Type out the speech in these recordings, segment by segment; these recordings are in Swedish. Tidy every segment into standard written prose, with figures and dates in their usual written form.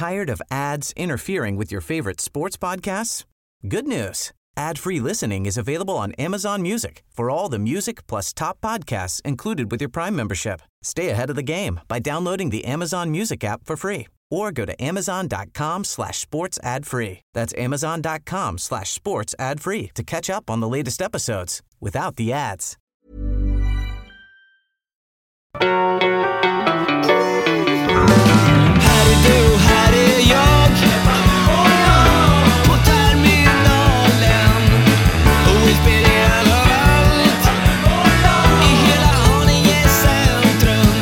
Tired of ads interfering with your favorite sports podcasts? Good news. Ad-free listening is available on Amazon Music for all the music plus top podcasts included with your Prime membership. Stay ahead of the game by downloading the Amazon Music app for free or go to amazon.com/sports ad free. That's amazon.com/sports ad free to catch up on the latest episodes without the ads. Här är jag på terminalen och inspirerad av allt i hela Haninge centrum.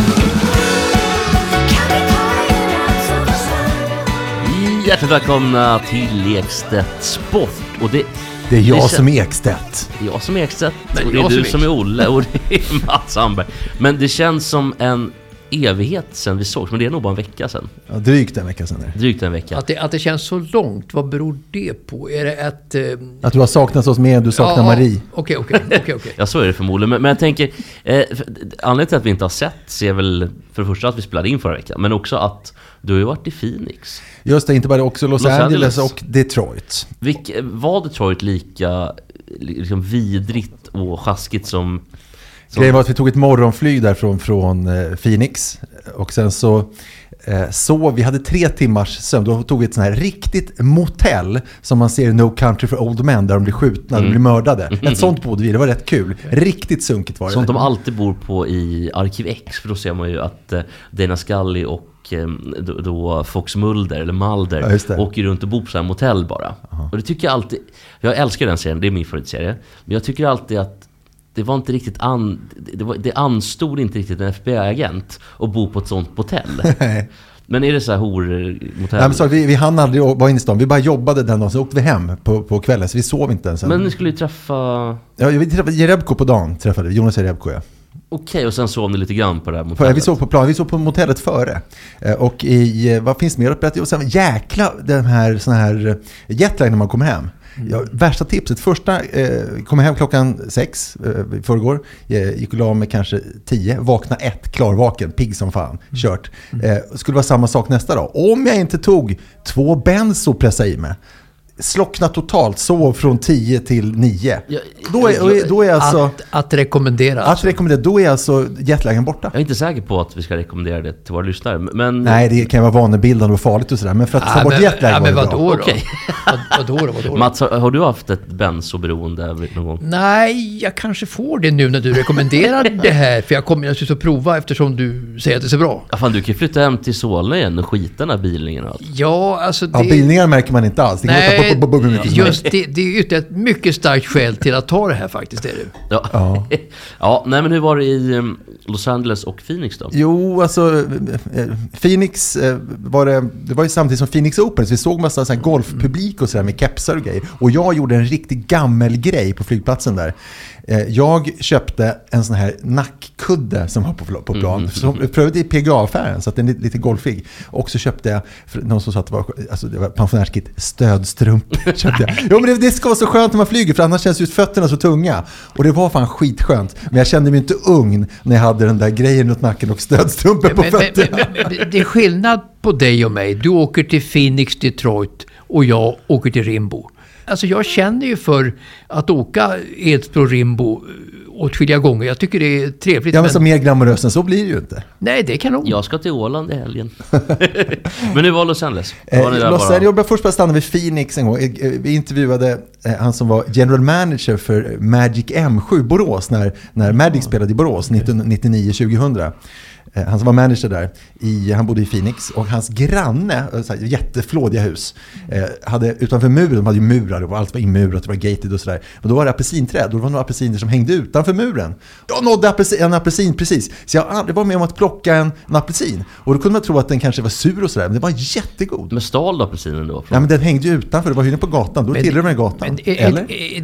Hjärtligt välkomna till Ekstedt Sport. Och det är jag som är Ekstedt. Det är jag som är Ekstedt. Och det är du som är Olle och det är Mats Sandberg. Men det känns som en evighet sedan vi såg, men det är nog bara en vecka sedan. Ja, drygt en vecka sedan. Drygt en vecka. Att det känns så långt, vad beror det på? Är det att du har saknat oss mer än du saknar Marie? Okej. Ja, så är det förmodligen. Men jag tänker, anledningen till att vi inte har sett är väl för det första att vi spelade in förra veckan, men också att du har ju varit i Phoenix. Just det, inte bara också Los Angeles och Detroit. Var Detroit lika liksom vidrigt och sjaskigt som... Grejen var att vi tog ett morgonflyg därifrån från Phoenix och sen så vi hade 3 timmars sömn. Då tog vi ett sån här riktigt motell som man ser i No Country for Old Men där de blir skjutna, de blir mördade. Ett sånt bodde vi, det var rätt kul. Riktigt sunkigt var det. Sånt de alltid bor på i Arkiv X, för då ser man ju att Dana Scully och då Fox Mulder eller Mulder åker runt och bor på så här motell bara. Och det tycker jag alltid, jag älskar den serien, det är min favoritserie. Men jag tycker alltid att det var inte riktigt det anstod inte riktigt en FBI-agent att bo på ett sånt hotell. Men är det så här hormotell? Nej, men vi hann aldrig vara inne i stan. Vi bara jobbade den dagen, så åkte vi hem på kvällen, så vi sov inte ens. Men ni skulle ju träffa... Ja, vi träffade Jerebko på dagen, Jonas Jerebko, ja. Okej, och sen sov ni lite grann på det här motellet? Vi sov på plan, vi sov på motellet före. Och vad finns mer att berätta? Och sen jäkla den här sån här jetlag när man kommer hem. Ja, värsta tipset. Första kom hem klockan 6 i förrgår. Gick och la med kanske 10. Vakna 1, klarvaken, pigg som fan. Kört. Skulle vara samma sak nästa dag. Om jag inte tog 2 benzo pressa i mig. Slockna totalt, sov från 10 till 9. Då är alltså... Att rekommendera. Att rekommendera, då är alltså jetlagen borta. Jag är inte säker på att vi ska rekommendera det till våra lyssnare. Men... Nej, det kan vara vanebildande och farligt och sådär. Men för att ta bort jetlagen var det bra. Okej. Vadå? Mats, har du haft ett benzoberoende någon gång? Nej, jag kanske får det nu när du rekommenderar det här. För jag kommer naturligtvis att prova eftersom du säger att det är så bra. Ja, fan, du kan flytta hem till Solna igen och skita den här bilningen. Ja, alltså det... Ja, bilningar märker man inte alls. Nej, just det är ju ett mycket starkt skäl till att ta det här faktiskt, är det. Ja, nej, men hur var det i Los Angeles och Phoenix då? Jo, alltså Phoenix det var ju samtidigt som Phoenix Open, så vi såg massa så här golfpublik och sådär med kepsar och grejer. Och jag gjorde en riktigt gammel grej på flygplatsen där. Jag köpte en sån här nackkudde som var på plan. Som prövade i PGA-affären, så att den är lite golfig. Och så köpte jag, för någon som sa att det var pensionärskit, stödstrumpor. Köpte jag. Jo, men det ska vara så skönt när man flyger, för annars känns ju fötterna så tunga. Och det var fan skitskönt. Men jag kände mig inte ung när jag hade den där grejen runt nacken och stödstrumpor på fötterna. Men det är skillnad på dig och mig. Du åker till Phoenix, Detroit och jag åker till Rimbo. Alltså jag känner ju för att åka Edsbro Rimbo åtskilliga gånger. Jag tycker det är trevligt. Ja, men så mer glamoröst än så blir det ju inte. Nej, det kan nog. Jag ska till Åland i helgen. Men nu var Los Angeles. Jag först stanna vid Phoenix en gång. Vi intervjuade han som var general manager för Magic M7 Borås när Magic spelade i Borås 1999-2000. Han som var manager där, han bodde i Phoenix, och hans granne, så här, jätteflådiga hus, hade utanför muren, de hade ju murar och allt var inmurat, det var gated och sådär. Men då var det apelsinträd, då var det några apelsiner som hängde utanför muren. Jag nådde en apelsin precis, så jag aldrig var med om att plocka en apelsin. Och då kunde man tro att den kanske var sur och sådär, men det var jättegod. Men stal du apelsinen då? Ja, men den hängde ju utanför, det var ju inne på gatan, då tillhör man gatan. Eller?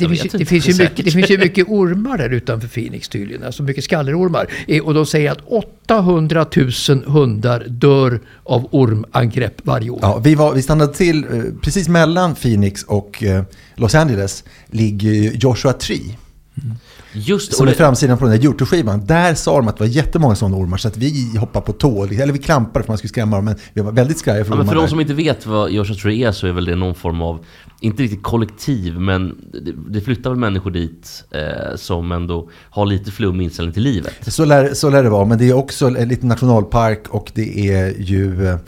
Det finns ju mycket ormar där utanför Phoenix tydligen, alltså mycket skallerormar. Och de säger att 800 000 hundar dör av ormangrepp varje år. Ja, vi stannade till precis mellan Phoenix och Los Angeles ligger Joshua Tree. Just som är framsidan på den där Youtube-skivan. Där sa de att det var jättemånga sådana ormar, så att vi hoppade på tå, eller vi klampade för man skulle skrämma dem, men vi var väldigt skraja för men för de som inte vet vad Joshua Tree är, så är väl det någon form av, inte riktigt kollektiv, men det flyttar väl människor dit som ändå har lite flum inställning till livet. Så lär det vara, men det är också lite nationalpark, och det är ju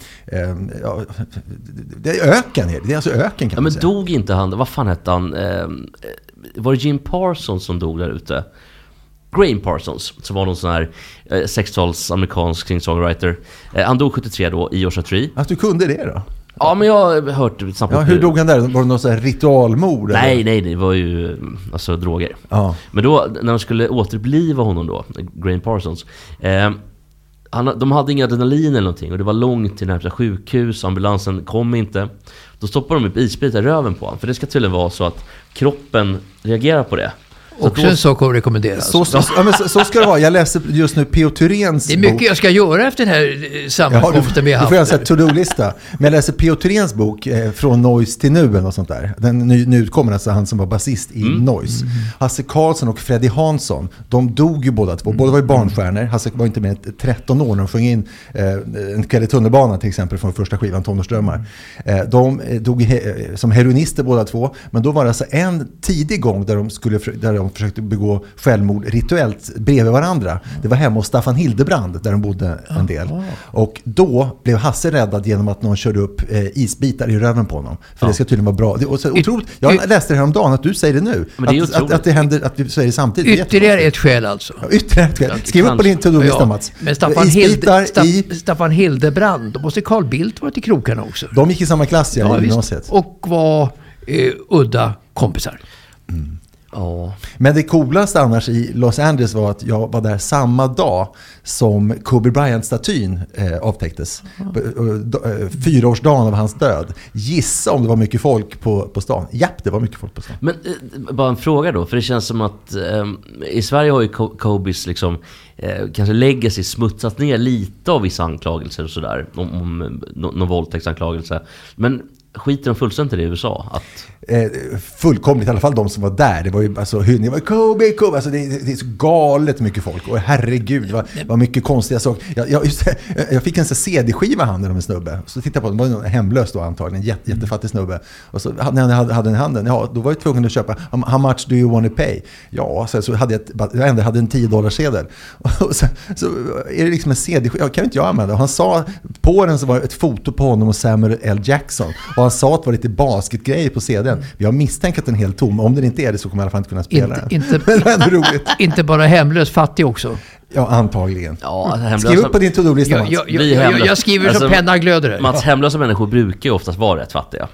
det är öken, det är alltså öken, kan man säga. Men dog inte han, vad fan hette han? Var det Jim Parsons som dog där ute? Graham Parsons, som var någon sån här 60-tals amerikansk singer-songwriter. Han dog 73 då i Joshua Tree. Att du kunde det då? Ja, men jag har hört snabbt. Ja, hur dog han där? Var det någon sån här ritualmord? Nej, det var ju alltså droger. Ja. Men då, när de skulle återbliva honom då, Graham Parsons, de hade inga adrenalin eller någonting, och det var långt till närmsta sjukhus, ambulansen kom inte. Då stoppade de upp isbitar i röven på honom, för det ska tydligen vara så att kroppen reagerar på det. Också en sak att rekommendera. Så ska det vara. Jag läser just nu P.O. Thyréns bok. Det är mycket jag ska göra efter den här sammankomsten vi har haft. Du får göra en to-do-lista. Men jag läser P.O. Thyréns bok Från Noise till nu och sånt där. Den nu utkommer, alltså han som var basist i Noise. Hasse Karlsson och Freddie Hansson, de dog ju båda två. Båda var ju barnstjärnor. Hasse var inte mer än 13 år när de sjöng in En kväll i tunnelbanan till exempel från första skivan Tonårsdrömmar. De dog som heroinister båda två. Men då var det alltså en tidig gång där de försökte begå självmord rituellt bredvid varandra. Det var hemma hos Staffan Hildebrand där de bodde en del. Och då blev Hasse räddad genom att någon körde upp isbitar i röven på honom. För det ska tydligen vara bra. Det är så otroligt. Jag läste det häromdagen att du säger det nu. Att det händer, att vi säger det samtidigt. Ytterligare ett skäl alltså. Ja, ytterligare ett skäl. Skriv upp på din to-do-lista, Mats. Men Staffan Hildebrand, då måste Carl Bildt varit i krokarna också. De gick i samma klass i gymnasiet. Och var udda kompisar. Ja. Men det coolaste annars i Los Angeles var att jag var där samma dag som Kobe Bryant-statyn avtäcktes. 4-årsdagen av hans död. Gissa om det var mycket folk på stan. Japp, det var mycket folk på stan. Men bara en fråga då, för det känns som att i Sverige har ju Kobes liksom kanske legacy smutsat ner lite av vissa anklagelser och sådär, om någon våldtäktsanklagelse. Men skiter de fullständigt i det i USA? Fullkomligt, i alla fall de som var där. Det var ju alltså hyllningar, var Kobe. Alltså det är så galet mycket folk. Och herregud, det var mycket konstiga saker. Jag fick en CD-skiva i handen av en snubbe. Så tittade jag på den, var en hemlös då antagligen, jättefattig snubbe. Och så när jag hade den i handen, då var jag tvungen att köpa how much do you want to pay? Ja, så hade jag hade en $10-sedel. Och så är det liksom en CD-skiva, kan inte jag använda. Och han sa, på den så var ett foto på honom och Samuel L. Jackson. Och han sa att det var lite basketgrejer på CD:n. Vi har misstänkt att den är helt tom. Om den inte är det så kommer jag i alla fall inte kunna spela den. Men det är ändå roligt. Inte bara hemlös, fattig också. Ja, antagligen. Ja, hemlösa... Skriv upp på din to-do-lista, Mats. Jag skriver så penna glöder. Mats, hemlösa människor brukar ju oftast vara rätt fattiga.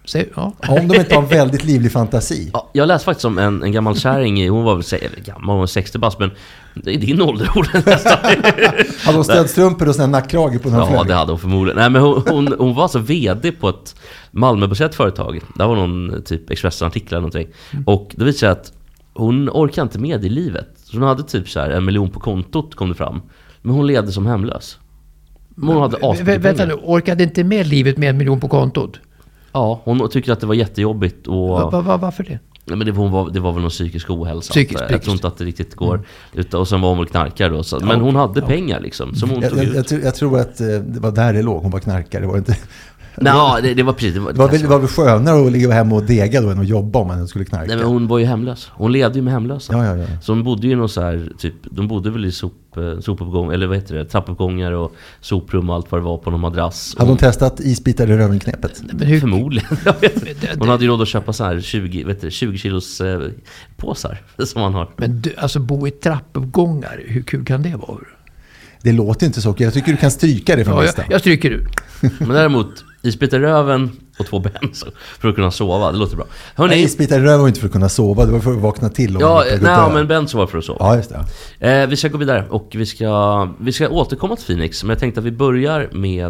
Om de inte har väldigt livlig fantasi. Ja, jag läste faktiskt om en gammal kärring, hon var väl gammal, hon var 60 bast, men det är din ålder nästan. Hade hon stödstrumpor och sån nackkrage på den här? Ja, det hade hon förmodligen. Nej, men hon var alltså vd på ett Malmöbaserat företag. Där var någon typ Expressen-artiklar eller någonting. Och det visade sig att hon orkade inte med i livet. Så hon hade typ så här 1 miljon på kontot, kom det fram. Men hon levde som hemlös. Hon hade vänta nu, orkade inte med livet med 1 miljon på kontot? Ja, hon tycker att det var jättejobbigt. Och... Varför det? Nej, men det var väl någon psykisk ohälsa. Jag tror inte att det riktigt går. Och sen var hon väl knarkare då. Så, men hon hade pengar liksom. Som hon tog ut. Jag tror att det var där det låg. Hon var knarkare. Det var inte... Nej, det var precis. Det var väl skönare att ligga hemma och dega då än att jobba om man skulle knarka. Nej, men hon var ju hemlös. Hon levde ju med hemlösa. Ja. Så hon bodde ju någon så här, typ, de bodde väl i sopuppgång, eller vad heter det, trappuppgångar och soprum och allt vad det var på någon madrass. Hade hon testat isbitar i rövenknepet? Förmodligen. Hon hade ju råd att köpa så här 20 kilos påsar som man har. Men alltså bo i trappuppgångar, hur kul kan det vara? Det låter inte så. Jag tycker du kan stryka det från listan. Jag stryker du. Men däremot isbitar i röven och 2 benzo för att kunna sova. Det låter bra. Nej, isbitar i röven var inte för att kunna sova. Det var för att vakna till. Men benzo var för att sova. Ja, just det. Vi ska gå vidare och vi ska återkomma till Phoenix. Men jag tänkte att vi börjar med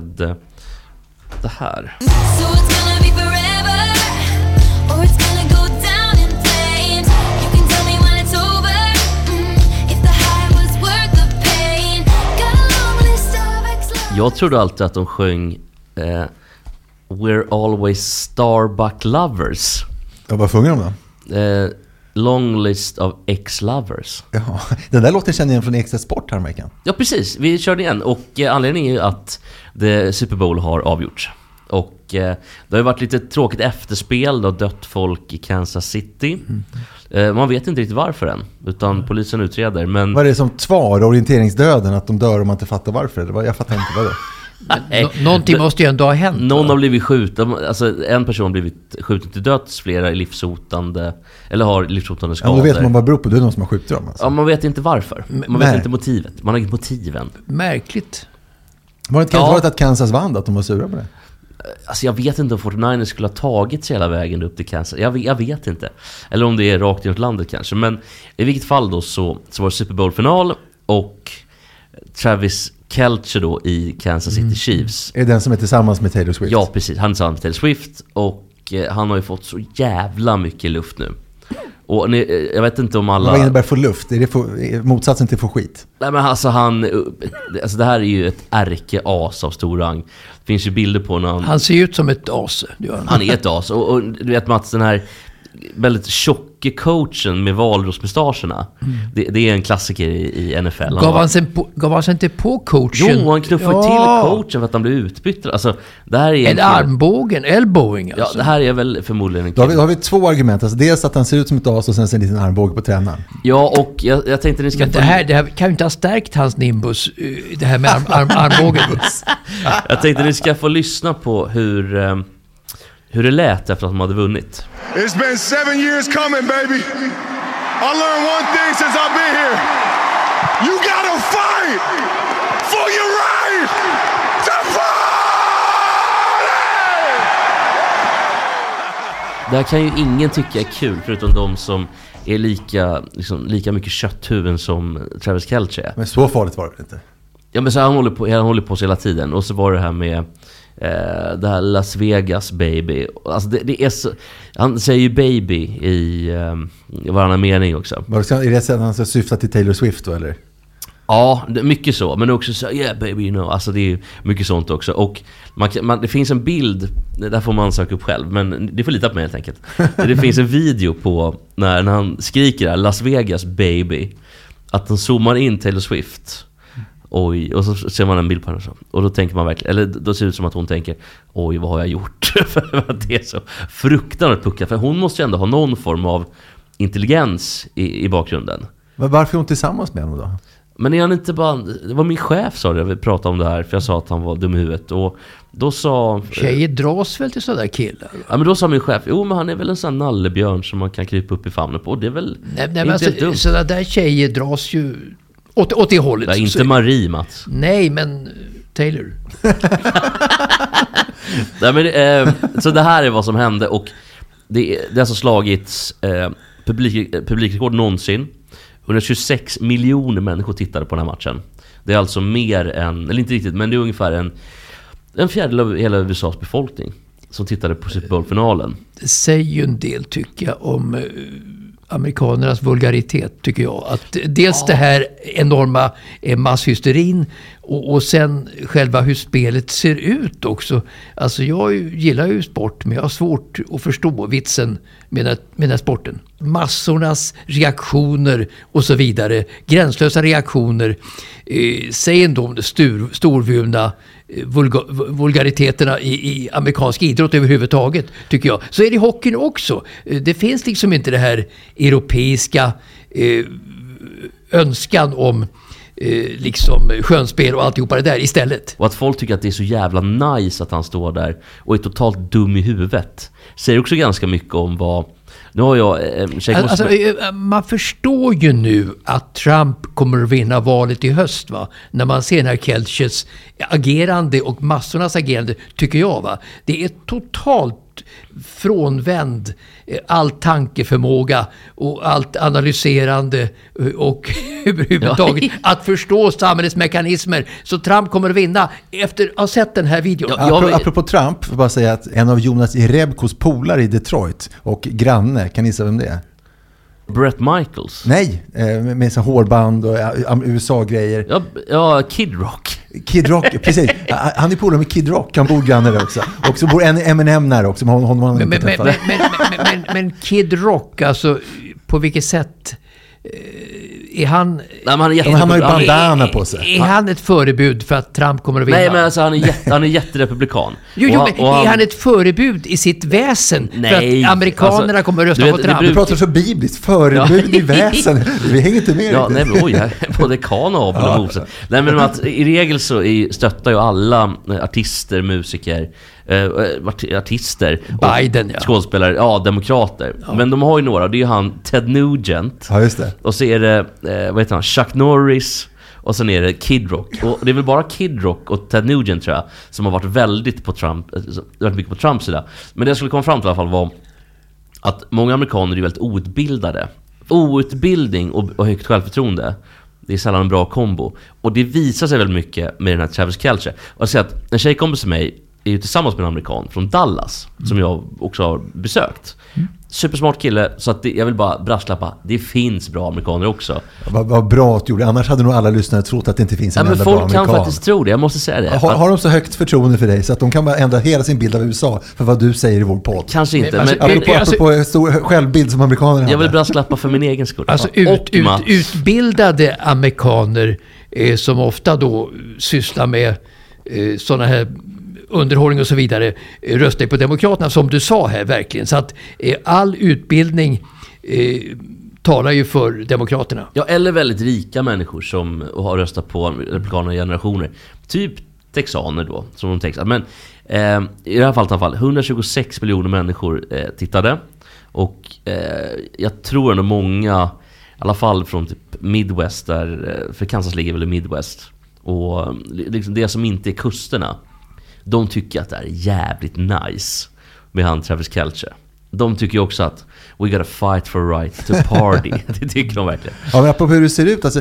det här. Jag trodde alltid att de sjöng We're always Starbuck lovers. Ja, vad sjunger de då? Long List of Ex-Lovers. Ja, den där låten känner jag igen från Extra Sport här veckan. Ja, precis. Vi körde igen. Och anledningen är ju att Super Bowl har avgjorts. Och det har ju varit lite tråkigt efterspel. Det har dött folk i Kansas City. Man vet inte riktigt varför än. Utan polisen utreder. Men... Vad är det som tvar orienteringsdöden? Att de dör om man inte fattar varför? Jag fattar inte vad det är. Någonting måste ju ändå ha hänt. Någon har blivit skjuten, alltså en person har blivit skjuten till döds, flera är livshotande eller har livshotande skador. Ja, då vet man vad det beror på, det är någon som har skjutit dem alltså. Ja, man vet inte varför. Man vet inte motivet. Man har inget motiven. Märkligt. Var det inte varit att Kansas vann, att de var sura på det? Alltså jag vet inte om 49ers skulle ha tagit sig hela vägen upp till Kansas. Jag vet inte. Eller om det är rakt inåt landet kanske. Men i vilket fall då så var det Super Bowl-final och Travis Kelce då i Kansas City Chiefs. Är det den som är tillsammans med Taylor Swift? Ja, precis. Han är tillsammans med Taylor Swift och han har ju fått så jävla mycket luft nu. Och jag vet inte om alla... Vad innebär få luft? Är det motsatsen till få skit? Nej, men alltså det här är ju ett ärke-as av stor rang. Det finns ju bilder på när han ser ut som ett as. Han är ett as. Och du vet Mats, den här väldigt tjocka coachen med valrosmustascherna. Det är en klassiker i NFL. Gav han sig inte på coachen? Jo, han knuffade till coachen för att han blev utbytt. Alltså, det här är armbågen, elbowing alltså. Ja, det här är väl förmodligen då har vi två argument. Alltså, dels att han ser ut som ett as och sen en liten armbåge på tränaren. Ja, och jag tänkte ni ska... Men det här kan ju inte ha stärkt hans nimbus, det här med armbågen. Jag tänkte ni ska få lyssna på hur det lät efter att de hade vunnit. It's been 7 years coming, baby. I learned one thing since I've been here. You gotta fight for your right to party! Det här kan ju ingen tycka är kul förutom de som är lika mycket kötthuvuden som Travis Kelce är. Men så farligt var det inte. Ja, men så han håller på hela tiden. Och så var det här med det här Las Vegas baby. Alltså det är så, han säger ju baby i varannan mening också. Är det så att han ska syfta till Taylor Swift då, eller? Ja, mycket så. Men också så, yeah baby, you know. Alltså det är mycket sånt också. Och det finns en bild, där får man söka upp själv, men det får lita på mig helt enkelt. Det finns en video på när han skriker där, Las Vegas baby, att han zoomar in Taylor Swift. Oj, och så ser man en bild på henne och då tänker man verkligen, eller då ser det ut som att hon tänker, oj, vad har jag gjort? För att det är så fruktansvärt puckat. För hon måste ju ändå ha någon form av intelligens i bakgrunden. Men varför är hon tillsammans med honom då? Men är han inte bara... Det var min chef sa det, vi pratade om det här, för jag sa att han var dum i huvudet. Och då sa... Tjejer dras väl till sådana killar? Ja, men då sa min chef, jo men han är väl en sån nallebjörn som man kan krypa upp i famnen på. Och det är väl nej, alltså, dumt. Sådana där tjejer dras ju åt det hållet. Ja, inte Marie, Mats. Nej, men Taylor. Nej, men, så det här är vad som hände. Och det har alltså slagits publikrekord någonsin. 126 miljoner människor tittade på den här matchen. Det är alltså mer än, eller inte riktigt, men det är ungefär en fjärdedel av hela USAs befolkning som tittade på Super Bowl-finalen. Det säger ju en del, tycker jag, om amerikanernas vulgaritet, tycker jag. Att dels det här enorma masshysterin och sen själva hur spelet ser ut också. Alltså jag gillar ju sport, men jag har svårt att förstå vitsen med den här sporten. Massornas reaktioner och så vidare. Gränslösa reaktioner. Säg ändå om det storvulna vulgariteterna i amerikansk idrott överhuvudtaget, tycker jag. Så är det i hockeyn också. Det finns liksom inte det här europeiska önskan om liksom skönspel och alltihopa det där istället. Och att folk tycker att det är så jävla nice att han står där och är totalt dum i huvudet säger också ganska mycket om vad... Nu har jag... man förstår ju nu att Trump kommer att vinna valet i höst, va? När man ser den här Kelces agerande och massornas agerande, tycker jag, va? Det är totalt frånvänd all tankeförmåga och allt analyserande och överhuvudtaget att förstå samhällets mekanismer. Så Trump kommer att vinna efter att ha sett den här videon. Apropå Trump, får bara säga att en av Jonas Irebkos polare i Detroit och granne, kan ni säga vem det är? Brett Michaels? Nej, med så hårband och USA-grejer. Ja, Kid Rock. Kid Rock, precis. Han är polare med Kid Rock, han bor granne där också. Och så bor Eminem där också. Men Kid Rock, alltså på vilket sätt är han... Nej, han har ju bandana på sig. Är han ett förebud för att Trump kommer att vinna? Nej, men alltså han är jätterepublikan. Men är han ett förebud i sitt väsen? Nej, för att amerikanerna kommer att rösta på Trump? Du pratar så bibliskt. Förebud i väsen. Vi hänger inte med. Ja, nej, men både kan och Abel och Mose. Nej, men att i regel så stöttar ju alla artister, musiker, artister Biden, skådespelare, demokrater. Men de har ju några, det är ju han Ted Nugent. Ja, just det. Och så är det vad heter han, Chuck Norris. Och sen är det Kid Rock. Och det är väl bara Kid Rock och Ted Nugent, tror jag, som har varit väldigt mycket på Trumps sida. Men det jag skulle komma fram till i alla fall var att många amerikaner är väldigt outbildade. Outbildning och högt självförtroende, det är sällan en bra kombo. Och det visar sig väldigt mycket med den här Travis Kelce. Och jag säger att en tjejkompis till mig är ju tillsammans med en amerikan från Dallas, som jag också har besökt. Supersmart kille, så att jag vill bara brasklappa, det finns bra amerikaner också. Vad bra att du gjorde, annars hade nog alla lyssnare trott att det inte finns en enda bra amerikan. Folk kan faktiskt tro det, jag måste säga det. Har de så högt förtroende för dig så att de kan bara ändra hela sin bild av USA för vad du säger i vår podd? Kanske inte, men apropå stor självbild som amerikaner. Jag vill brasklappa för min egen skull. Alltså utbildade amerikaner som ofta då sysslar med sådana här underhållning och så vidare, röstar på Demokraterna, som du sa här verkligen. Så att all utbildning talar ju för Demokraterna. Ja, eller väldigt rika människor som har röstat på republikanerna i generationer. Typ texaner då, som de textar. Men i det här fallet i alla fall, 126 miljoner människor tittade. Och jag tror ändå många, i alla fall från typ Midwest, där, för Kansas ligger väl i Midwest. Och liksom det som inte är kusterna, de tycker att det är jävligt nice med han Travis Kelce. De tycker också att we gotta fight for right to party. Det tycker de verkligen. Ja, men apropå hur det ser ut, alltså,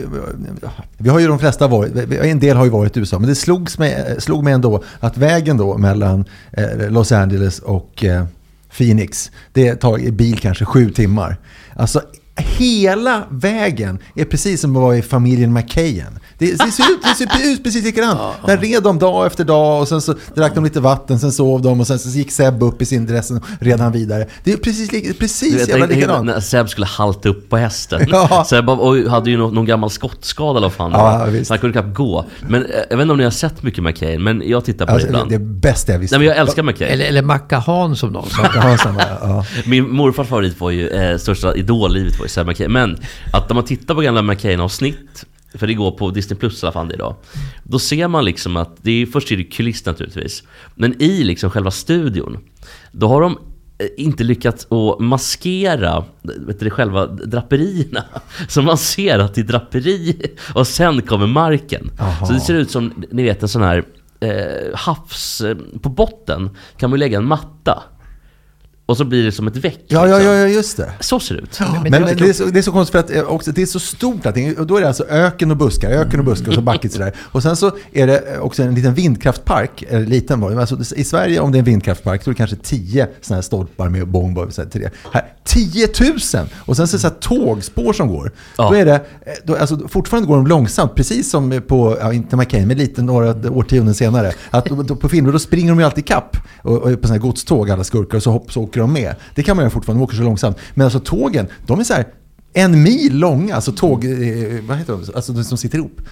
vi har ju de flesta varit, en del har ju varit i USA, men det slog mig ändå att vägen då mellan Los Angeles och Phoenix, det tar i bil kanske 7 timmar. Alltså hela vägen är precis som att vara i familjen McKayen. Det ser ut precis likadant. Där red de dag efter dag och sen så drack de lite vatten, sen sov de och sen så gick Seb upp i sin dress och redan vidare. Det är precis jävla likadant. När Seb skulle halta upp på hästen. Seb hade ju någon gammal skottskada eller vad fan. Så han kunde knappt gå. Men jag vet inte om ni har sett mycket McKayen, men jag tittar på det ibland. Det är bästa jag visste. Nej, men jag älskar McKayen. Eller Macahan som någon sa. Min morfars favorit var ju största idollivet var ju Seb McKayen. Men att när man tittar på gamla McKayen-avsnitt, för det går på Disney Plus i alla fall det idag, då ser man liksom att det är, först är det kuliss naturligtvis, men i liksom själva studion, då har de inte lyckats att maskera själva draperierna, så man ser att det är draperi och sen kommer marken. Aha. Så det ser ut som, ni vet, en sån här havs, på botten kan man lägga en matta. Och så blir det som ett väck. Ja, just det. Så ser det ut. Men det är så konstigt för att också, det är så stort att och då är det alltså öken och buskar och så backigt sådär. Och sen så är det också en liten vindkraftpark, eller liten var det. Alltså, i Sverige, om det är en vindkraftpark, så är det kanske 10 sådana här stolpar med bångboj till det. Här 10 000! Och sen så är det så här tågspår som går. Ja. Då är det, alltså, fortfarande går de långsamt, precis som på, inte McKayen, men lite några årtionden senare. Att på filmer, då springer de ju alltid kapp och på sådana här godståg, alla skurkar, och så åker de med. Det kan man göra fortfarande, de åker så långsamt. Men alltså tågen, de är så här 1 mil långa, alltså tåg, vad heter de? Alltså de som sitter ihop.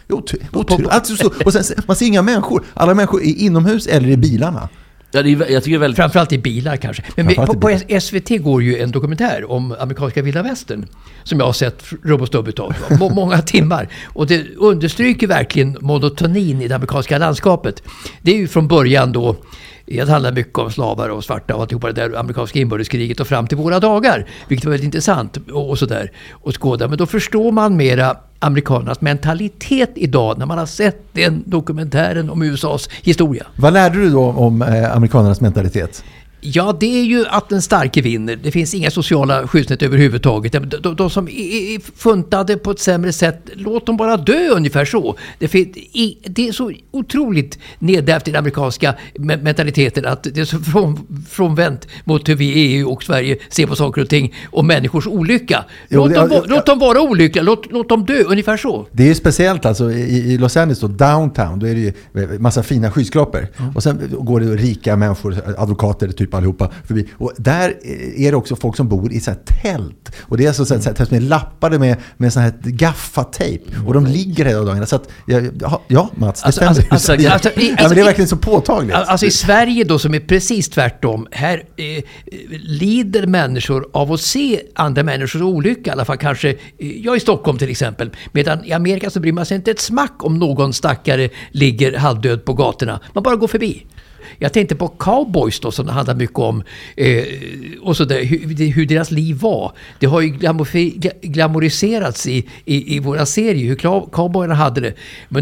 Och sen, man ser inga människor. Alla människor är inomhus eller i bilarna. Ja, jag tycker väldigt... Framförallt i bilar kanske. Men på SVT går ju en dokumentär om amerikanska vilda västern som jag har sett rubb och stubb utav många timmar. Och det understryker verkligen monotonin i det amerikanska landskapet. Det är ju från början då, det handlar mycket om slavar och svarta och alltihopa det där amerikanska inbördeskriget och fram till våra dagar, vilket var väldigt intressant och sådär och skåda. Men då förstår man mera amerikanernas mentalitet idag när man har sett den dokumentären om USAs historia. Vad lärde du då om amerikanernas mentalitet? Ja, det är ju att den starke vinner. Det finns inga sociala skyddsnät överhuvudtaget. De som är funtade på ett sämre sätt, låt dem bara dö, ungefär så. Det är så otroligt nedärvt i den amerikanska mentaliteten att det är så frånvänt mot hur vi i EU och Sverige ser på saker och ting och människors olycka. Låt dem vara olyckliga, låt dem dö, ungefär så. Det är ju speciellt alltså i Los Angeles då, downtown, då är det ju massa fina skyskrapor. Och sen går det rika människor, advokater typ typ allihopa förbi. Och där är det också folk som bor i så här tält. Och det är alltså så här som är lappade med sån här gaffatejp. Och de ligger hela dagarna. Så att, ja Mats, det stämmer. Men det är verkligen så påtagligt. Alltså i Sverige då, som är precis tvärtom. Här lider människor av att se andra människors olycka. I alla fall kanske, jag i Stockholm till exempel. Medan i Amerika så bryr man sig inte ett smack om någon stackare ligger halvdöd på gatorna. Man bara går förbi. Jag tänkte på Cowboys då, som det handlar mycket om, och så där, hur deras liv var. Det har ju glamoriserats i våra serier hur cowboyerna hade det. Men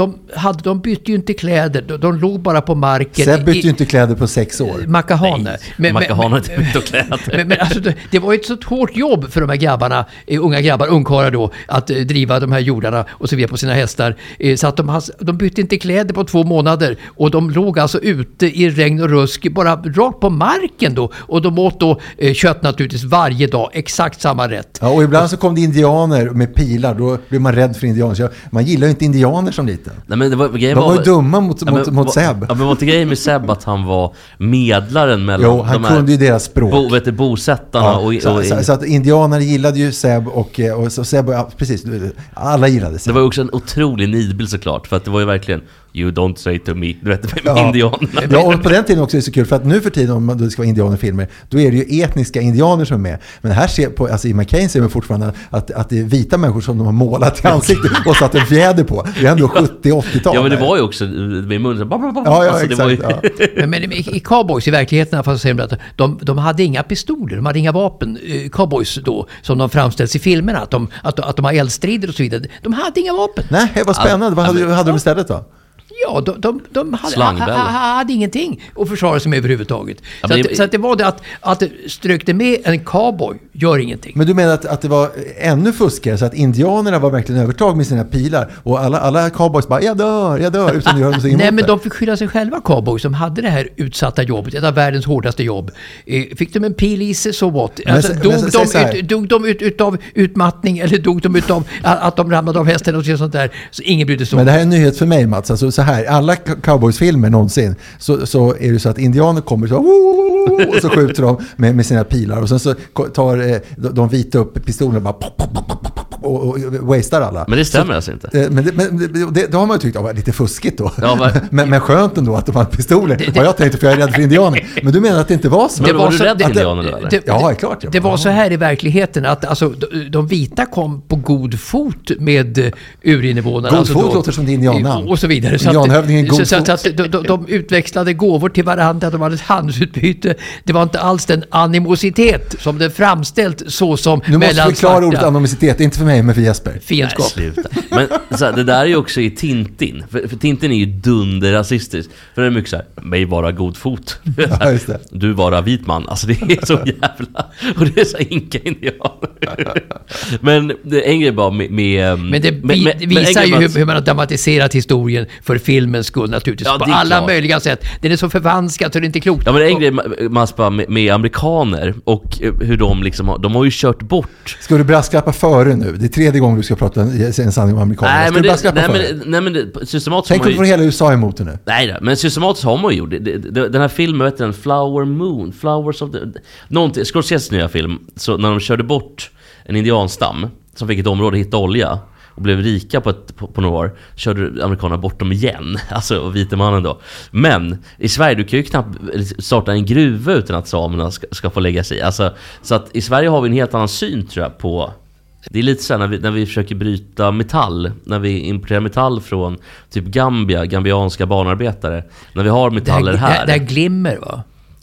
de bytte ju inte kläder. De låg bara på marken. Seb bytte ju inte kläder på 6 år. Makahane. Makahane har inte bytt kläder. Men alltså, det var ett så hårt jobb för de här grabbarna, unga grabbar, ungkarlar då, att driva de här jordarna och så vidare på sina hästar. Så att de bytte inte kläder på 2 månader. Och de låg alltså ute i regn och rusk, bara rakt på marken då. Och de åt då kött naturligtvis varje dag, exakt samma rätt. Ja, och ibland så kom det indianer med pilar, då blev man rädd för indianer. Så man gillar ju inte indianer som liten. Nej, men de var ju dumma mot Seb. Ja, men var inte grejen med Seb att han var medlaren mellan han kunde ju deras språk. Bosättarna så att indianer gillade ju Seb och så Seb, precis, alla gillade Seb. Det var ju också en otrolig nidbild såklart, för att det var ju verkligen you don't say to me, du vet, indianerna. Ja, och på den tiden också är det så kul, för att nu för tiden om det ska vara indianerfilmer, då är det ju etniska indianer som är med. Men här ser på, alltså i McCain ser man fortfarande att det är vita människor som de har målat i ansiktet och satt en fjäder på. Det är ändå 70-80-tal. Ja, men det var ju också med munnen. Ja, alltså, exakt. Men i Cowboys i verkligheten, fast säger att de hade inga pistoler, de hade inga vapen. Cowboys då, som de framställs i filmerna, att de har eldstrider och så vidare. De hade inga vapen. Nej, vad spännande. Vad hade de istället då? Ja, de hade ingenting att försvara sig med överhuvudtaget. Så att det var det att strökte med en cowboy gör ingenting. Men du menar att det var ännu fuskare, så att indianerna var verkligen övertag med sina pilar och alla cowboys bara jag dör utan gör de Nej, men de fick skylla sig själva, cowboys som hade det här utsatta jobbet, ett av världens hårdaste jobb. Fick de en pil i sig, så what? Alltså, dog de utav utmattning, eller dog de utav att de ramlade av hästen och sånt där, så ingen brydde sig om. Men det här är en nyhet för mig, Mats. Alltså, så här, alla cowboysfilmer någonsin så är det så att indianer kommer så och så skjuter de med sina pilar och sen så tar de vita upp pistolen bara och wastear alla. Men det stämmer alltså inte. Men då har man ju tyckt att det var lite fuskigt då. Ja, men skönt ändå att de hade pistoler. Vad jag tänkte, för jag är rädd för indianer. Men du menar att det inte var så? Men var du rädd för indianer eller? Ja, klart. Det var så här i verkligheten att alltså, de vita kom på god fot med urinnevånarna. God fot låter som det indiannamn. Och så vidare. Så att de utväxlade gåvor till varandra, de hade ett handelsutbyte. Det var inte alls den animositet som det framställt så som nu måste vi förklara ordet animositet, inte för mig men för Jesper. Fiendskap. Men så här, det där är ju också i Tintin. För Tintin är ju dunderrasistisk. För det är mycket så här, mig vara god fot. Ja, just det. Du vara vit man. Alltså det är så jävla... Och det är så inka indianer. Men det är en grej bara med... Men det visar ju hur man har dramatiserat historien för filmens skull naturligtvis. Ja, på alla möjliga sätt. Den är så förvanskad så det är inte klokt. Ja, men det är en grej med amerikaner och hur de liksom... De har ju kört bort... Ska du brasklappa före nu? Det är 3:e gången du ska prata en sanning om amerikaner. Nej, men systematiskt... Tänk att få hela USA emot det nu. Nej, men systematiskt har man ju gjort det. Den här filmen, vet du, Flower Moon, Flowers of the... Någonting, Scorseses nya film, så när de körde bort en indianstam som fick ett område hitta olja och blev rika på några år, körde amerikanerna bort dem igen, alltså vita mannen då. Men i Sverige, du kan ju knappt starta en gruva utan att samerna ska få lägga sig. Alltså, så att i Sverige har vi en helt annan syn, tror jag, på... Det är lite så när vi försöker bryta metall, när vi importerar metall från typ gambianska barnarbetare, när vi har metaller här. Det här glimmer, va?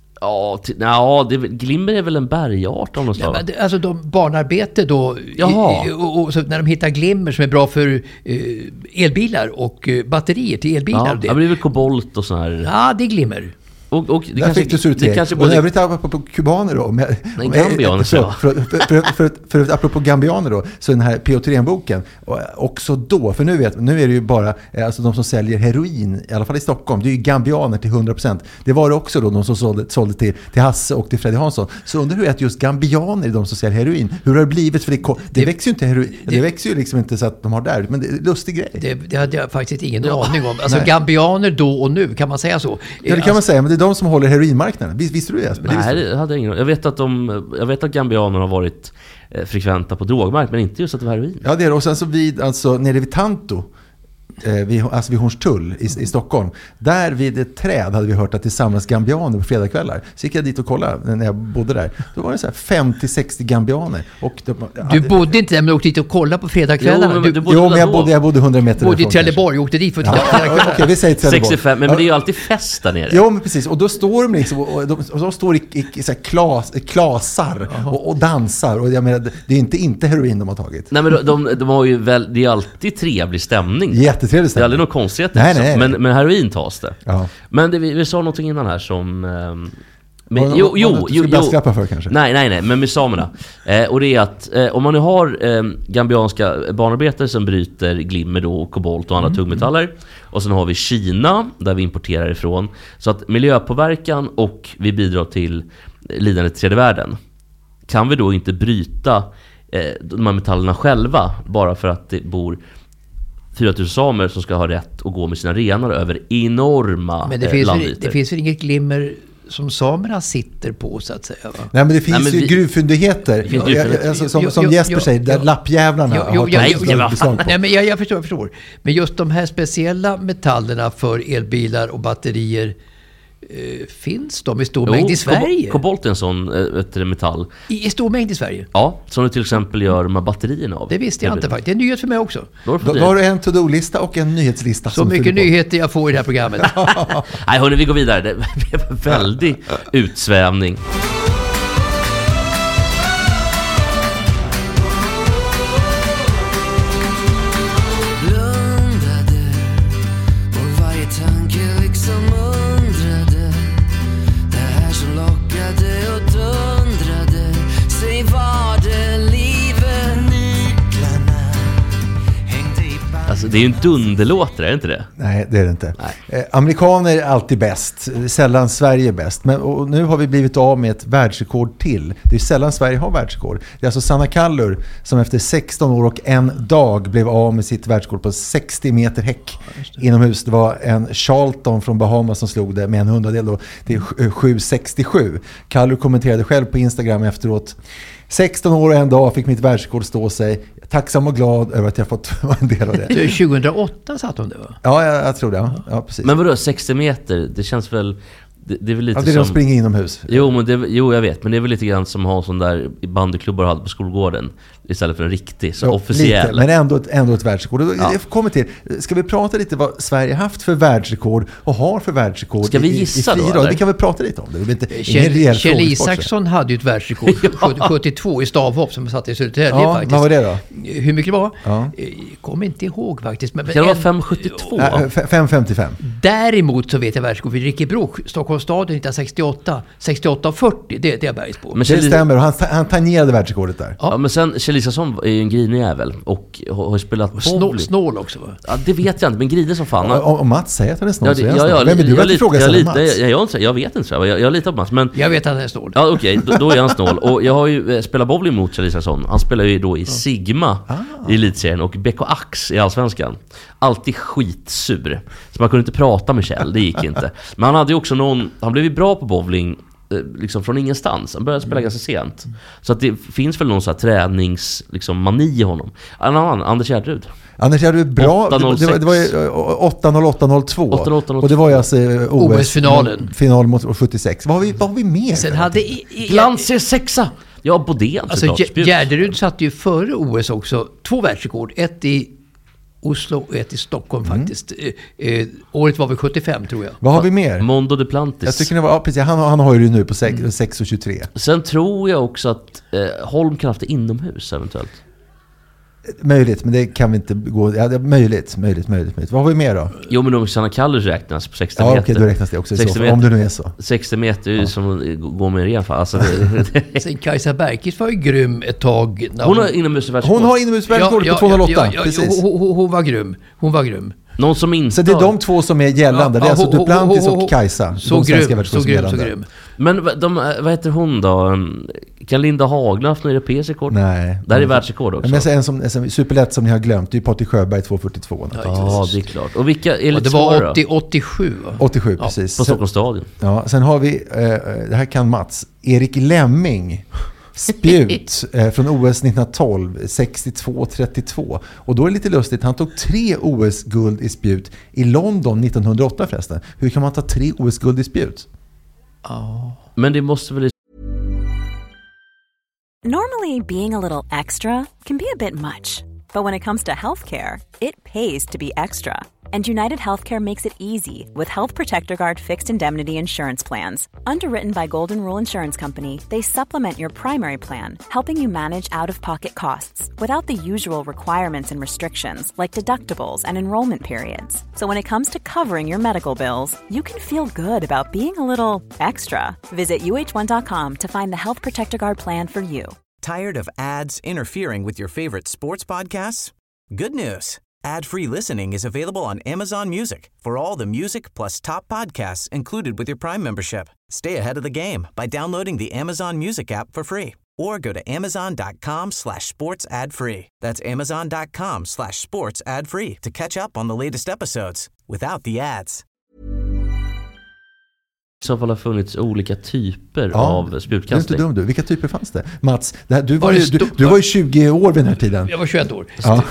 Ja, glimmer är väl en bergart av något slag. Ja, alltså de barnarbete då, och så när de hittar glimmer som är bra för elbilar och batterier till elbilar. Ja, det blir väl kobolt och så här. Ja, det är glimmer. Och det där kanske, fick du surteg. Och övrigt apropå kubaner då. Gambianer. För apropå gambianer då, så den här P.O. Thyrén-boken, också då, för nu är det ju bara alltså de som säljer heroin, i alla fall i Stockholm, det är ju gambianer till 100%. Det var det också då, de som sålde till Hasse och till Freddy Hansson. Så undrar hur att just gambianer är de som säljer heroin. Hur har det blivit? För det växer ju inte heroin. Det växer ju liksom inte så att de har där, men det är en lustig grej. Det hade jag faktiskt ingen aning om. Alltså gambianer då och nu, kan man säga så? Ja, det kan man säga, men det de som håller heroinmarknaden. Visste du det, Jesper? Nej, det hade jag ingen. Jag vet att gambianer har varit frekventa på drogmark, men inte just att det var heroin. Ja, det är det. Och sen så nere vid Tanto, vid Hornstull i Stockholm, där vid ett träd hade vi hört att det samlas gambianer på fredagskvällar. Så gick jag dit och kollade när jag bodde där. Då var det så här 50-60 gambianer. Och du bodde inte där, men du åkte dit och kollade på fredagskvällarna. Men jag bodde 100 meter bodde i Trelleborg och åkte dit för att titta. Okej, vi säger Trelleborg. 65, men det är ju alltid fest där nere. Ja, men precis. Och då står de liksom, och de står i så här klasar och dansar. Och jag menar, det är inte heroin de har tagit. Nej, men de har ju väl, det är alltid trevlig stämning. Jättetrevlig stämning. Det är aldrig något konstigt. Nej. Men heroin tas det. Ja. Men vi sa någonting innan här som... För, kanske. Nej, men med samerna. Och det är att om man nu har gambianska barnarbetare som bryter glimmer då, och kobolt och andra tungmetaller, och sen har vi Kina där vi importerar ifrån, så att miljöpåverkan och vi bidrar till lidandet i tredje världen, kan vi då inte bryta de här metallerna själva bara för att det bor 4000 samer som ska ha rätt att gå med sina renar över enorma landytor. Men det finns väl inget glimmer som samerna sitter på, så att säga, va? Nej, men det finns ju gruvfyndigheter. Som Jesper säger, där lappjävlarna har tagit. Nej, men jag förstår. Men just de här speciella metallerna för elbilar och batterier, finns de i stor mängd i Sverige? Kobolt är en sån metall. I stor mängd i Sverige? Ja, som du till exempel gör de här batterierna av. Det visste jag inte faktiskt. Det är en nyhet för mig också. Då har du en to-do-lista och en nyhetslista. Så mycket nyheter jag får i det här programmet. Nej, hörni, vi går vidare. Det blev väldigt utsvävning. Det är ju en dunderlåt, är det inte det? Nej, det är det inte. Amerikaner är alltid bäst. Sällan Sverige bäst. Och nu har vi blivit av med ett världsrekord till. Det är sällan Sverige har världsrekord. Det är alltså Sanna Kallur som efter 16 år och en dag blev av med sitt världsrekord på 60 meter häck inomhus. Det var en Charlton från Bahamas som slog det med en 100-del då. Det är 7,67. Kallur kommenterade själv på Instagram efteråt: 16 år och en dag fick mitt världsrekord stå sig. Tacksam och glad över att jag fått vara en del av det. 2008 satt hon det, va? Ja, jag tror det. Ja, precis. Men vadå, 60 meter? Det känns väl... Det är väl lite det är som... de springer inomhus. Jo, jag vet. Men det är väl lite grann som att ha sån där bandyklubbar hade på skolgården istället för en riktig, så officiell. Lite, men ändå ett världsrekord. Kommer till. Ska vi prata lite vad Sverige haft för världsrekord och har för världsrekord? Ska vi gissa i då? Vi kan väl prata lite om det. Kjell Isaksson hade ju ett världsrekord 72 i stavhopp som satt i Södertälje faktiskt. Vad var det då? Hur mycket det var? Kommer inte ihåg faktiskt. Men det var 5,72. 5,55. Däremot så vet jag världsrekord vid Ricky Broch, Stockholms stad 1968. 68,40, det är bergs på. Men det stämmer, och han tangerade världsrekordet där. Ja, men sen Kjell Isaksson är ju en grinig jävel och har spelat bowling. Snål också, va? Ja, det vet jag inte, men grinig som fan. Om Mats säger att han är snål, så är han snål. Vem är du att ifrågasätta Mats? Jag vet inte så. Jag litar på Mats, men... Jag vet att han är snål. Ja, okej, då är han snål. Och jag har ju spelat bowling mot Kjell Isaksson. Han spelar ju då i Sigma i elitserien och BK Ax i Allsvenskan. Alltid skitsur. Så man kunde inte prata med Kjell, det gick inte. Men han hade ju också han blev ju bra på bowling liksom från ingenstans. Han började spela ganska sent. Så att det finns väl någon sån här tränings liksom, mani i honom. En annan, Anders Gärdrud. Anders Gärdrud bra. Det var ju 8-0-8-0-2. Och det var ju alltså OS-finalen. Final mot 76. Vad har vi mer? Sen hade Glans är sexa. Ja, Bodén. Alltså Gärdrud satte ju före OS också 2 världsrekord. Ett i Oslo och ett i Stockholm faktiskt. Året var väl 75, tror jag. Vad har vi mer? Mondo Duplantis. Jag tycker det var, precis, han har ju nu på 6,23. Sen tror jag också att Holm kan ha haft det inomhus eventuellt. Möjligt, men det kan vi inte gå... Ja, möjligt. Vad har vi mer då? Jo, men om Sanna Kallur räknas på 60 meter. Ja, okej, då räknas det också i så fall, om det nu är så. 60 meter är ju som går med en fall. Alltså, Sen Kajsa Bergqvist var ju grym ett tag. Hon har inomhusvärldsrekord på 208, precis. Hon var grym. Någon som inte... Så det är de två som är gällande. Det är alltså Duplantis och Kajsa. Så grym. Men vad heter hon då? Kan Linda Hagla haft någon europeisk rekord? Nej. Där är världsrekord också. Men en som superlätt som ni har glömt, det är Patrik Sjöberg 2.42. Ja, det är klart. Och vilka är det var 87 va? 87, precis. På Stockholms stadion. Ja, sen har vi, det här kan Mats, Erik Lemming. Spjut från OS 1912, 62-32. Och då är det lite lustigt, han tog 3 OS-guld i spjut i London 1908 förresten. Hur kan man ta 3 OS-guld i spjut? Men det måste väl... Normally, being a little extra can be a bit much. But when it comes to healthcare, it pays to be extra. And United Healthcare makes it easy with Health Protector Guard fixed indemnity insurance plans. Underwritten by Golden Rule Insurance Company, they supplement your primary plan, helping you manage out-of-pocket costs without the usual requirements and restrictions like deductibles and enrollment periods. So when it comes to covering your medical bills, you can feel good about being a little extra. Visit uh1.com to find the Health Protector Guard plan for you. Tired of ads interfering with your favorite sports podcasts? Good news. Ad-free listening is available on Amazon Music for all the music plus top podcasts included with your Prime membership. Stay ahead of the game by downloading the Amazon Music app for free or go to amazon.com/sports ad free. That's amazon.com/sports ad free to catch up on the latest episodes without the ads. I så fall har funnits olika typer av spjutkastning. Det är inte dumt. Vilka typer fanns det? Mats, du var ju 20 år vid den här tiden. Jag var 21 år. Ja.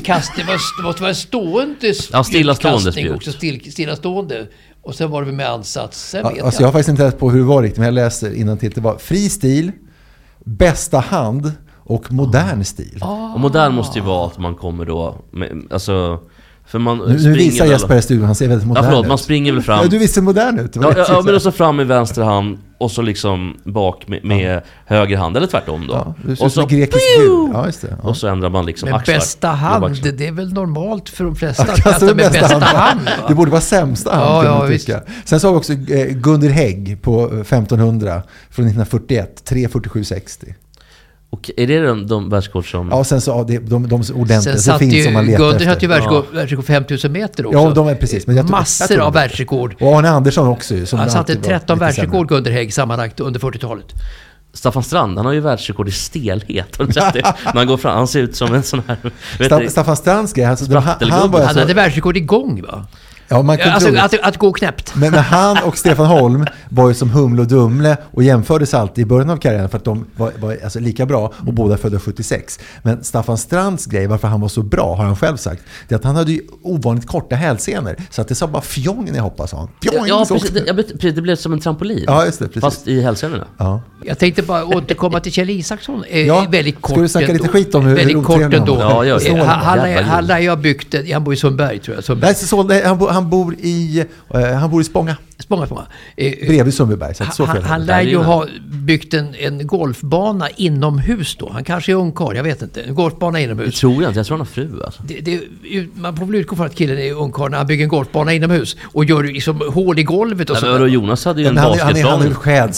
Det måste vara stående stillastående också stillastående. Och sen var det med ansats. Sen vet jag har faktiskt inte rätt på hur det var riktigt, men jag läser innantill. Det var fri stil, bästa hand och modern stil. Och modern måste ju vara att man kommer då med, alltså... För man nu visar Jesper i studion, han ser väldigt modern ut. Man springer väl fram. Ja, du visar modern ut. Ja, men så fram med vänster hand och så liksom bak med höger hand, eller tvärtom då. Ja, och så grekisk gud. Ja, just det. Ja. Och så ändrar man liksom men axlar. Bästa hand, det är väl normalt för de flesta att kasta med bästa hand. Det borde vara sämsta hand, tycka. Sen så har vi också Gunder Hägg på 1500 från 1941, 3:47,60. Och är det de världsrekord som... Ja, sen så de ordentliga sen så finns som man letar Gunder efter. hade ju världsrekord 5000 meter också. Ja, de är precis. Men massor av världsrekord. Och Arne Andersson också. Som han satte 13 världsrekord Gunder Hägg sammanlagt under 40-talet. Staffan Strand, han har ju världsrekord i stelhet. När han går fram, han ser ut som en sån här... Staffan Strands grej, alltså, han hade världsrekord igång va? Ja, man kan att gå knäppt. Men han och Stefan Holm var ju som Humle och Dumle och jämfördes alltid i början av karriären för att de var alltså lika bra och båda födda 76. Men Staffan Strands grej, varför han var så bra, har han själv sagt, det är att han hade ju ovanligt korta hälsenor. Så att det sa bara fjong när jag hoppas han. Ja, precis, det blev som en trampolin. Ja, just det, precis. Fast i hälsenorna. Ja. Jag tänkte bara återkomma till Kjell Isaksson. Väldigt kort. Ska du snacka lite skit om hur otrevlig han var? Ja, han lär ju ha byggt, han bor i Sundberg tror jag. Han bor i Spånga. Bredvid Sundbyberg. Han lär ju ha byggt en golfbana inomhus då. Han kanske är ungkarl, jag vet inte. En golfbana inomhus. Det tror jag inte, jag tror han har fru alltså. Man får väl utgå för att killen är ungkarl när han bygger en golfbana inomhus och gör liksom hål i golvet och så. Jonas hade ju en basketbana. Han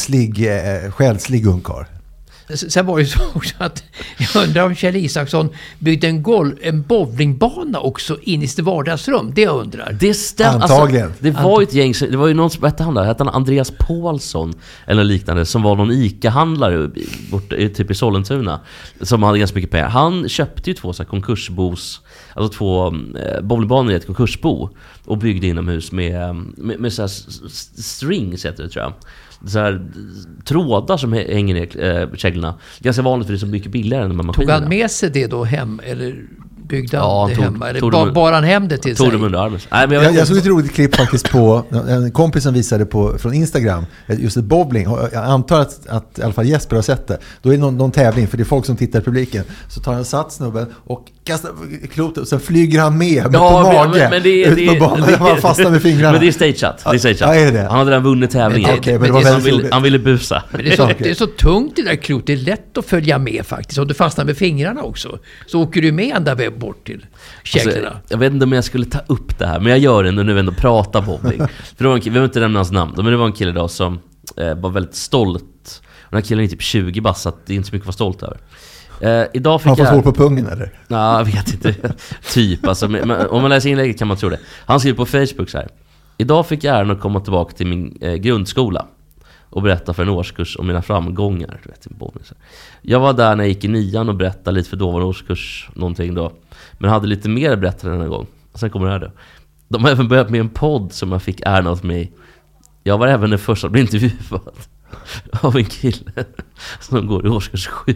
är själslig ungkarl. Sen var det så också att jag undrar om Kjell Isaksson byggde en bowlingbana också in i sitt vardagsrum. Det jag undrar. Det stämmer. Antagligen. Alltså, det var ju ett gäng, det var ju någon som hette han där, hette han Andreas Paulsson eller liknande, som var någon ICA-handlare typ i Sollentuna, som hade ganska mycket pengar. Han köpte ju 2 så här konkursbos, alltså 2 bowlingbanor i ett konkursbo och byggde inomhus med så här strings heter det tror jag. Så här trådar som hänger ner käglorna. Ganska vanligt för det är så mycket billigare än de här maskinerna. Tog han med sig det då hem eller byggde han det hemma? Eller bar han hem det till sig? Tog dem under armen. Nej, men jag såg ett roligt klipp faktiskt på en kompis som visade från Instagram just ett bowling. Jag antar att i alla fall Jesper har sett det. Då är det någon tävling, för det är folk som tittar i publiken. Så tar han sats snubben och kastar klotet och sen flyger han med på mage. Men det han fastnar med fingrarna. Men det är stageat. Ja, är det? Han hade redan vunnit tävlingen. Han ville busa. Men det är så tungt det där klotet. Det är lätt att följa med faktiskt. Om du fastnar med fingrarna också så åker du med ända bort till käglorna. Alltså, jag vet inte om jag skulle ta upp det här, men jag gör det nu när vi ändå pratar bowling. För det var vi vill inte nämna hans namn, men det var en kille då som var väldigt stolt. Och den här killen är typ 20 bass, så det är inte så mycket att vara stolt över. Idag fick han får hår på pungen eller? Nej, jag vet inte. Typ, alltså, men, om man läser inlägget kan man tro det. Han skriver på Facebook så här: idag fick jag äran att komma tillbaka till min grundskola och berätta för en årskurs om mina framgångar. Jag var där när jag gick i 9:an och berättade lite för dåvarande årskurs någonting då. Men hade lite mer att berätta den här gång. Sen kommer det här då. De har även börjat med en podd som jag fick äran av mig. Jag var även den första att bli intervjuad av en kille som går i årskurs 7.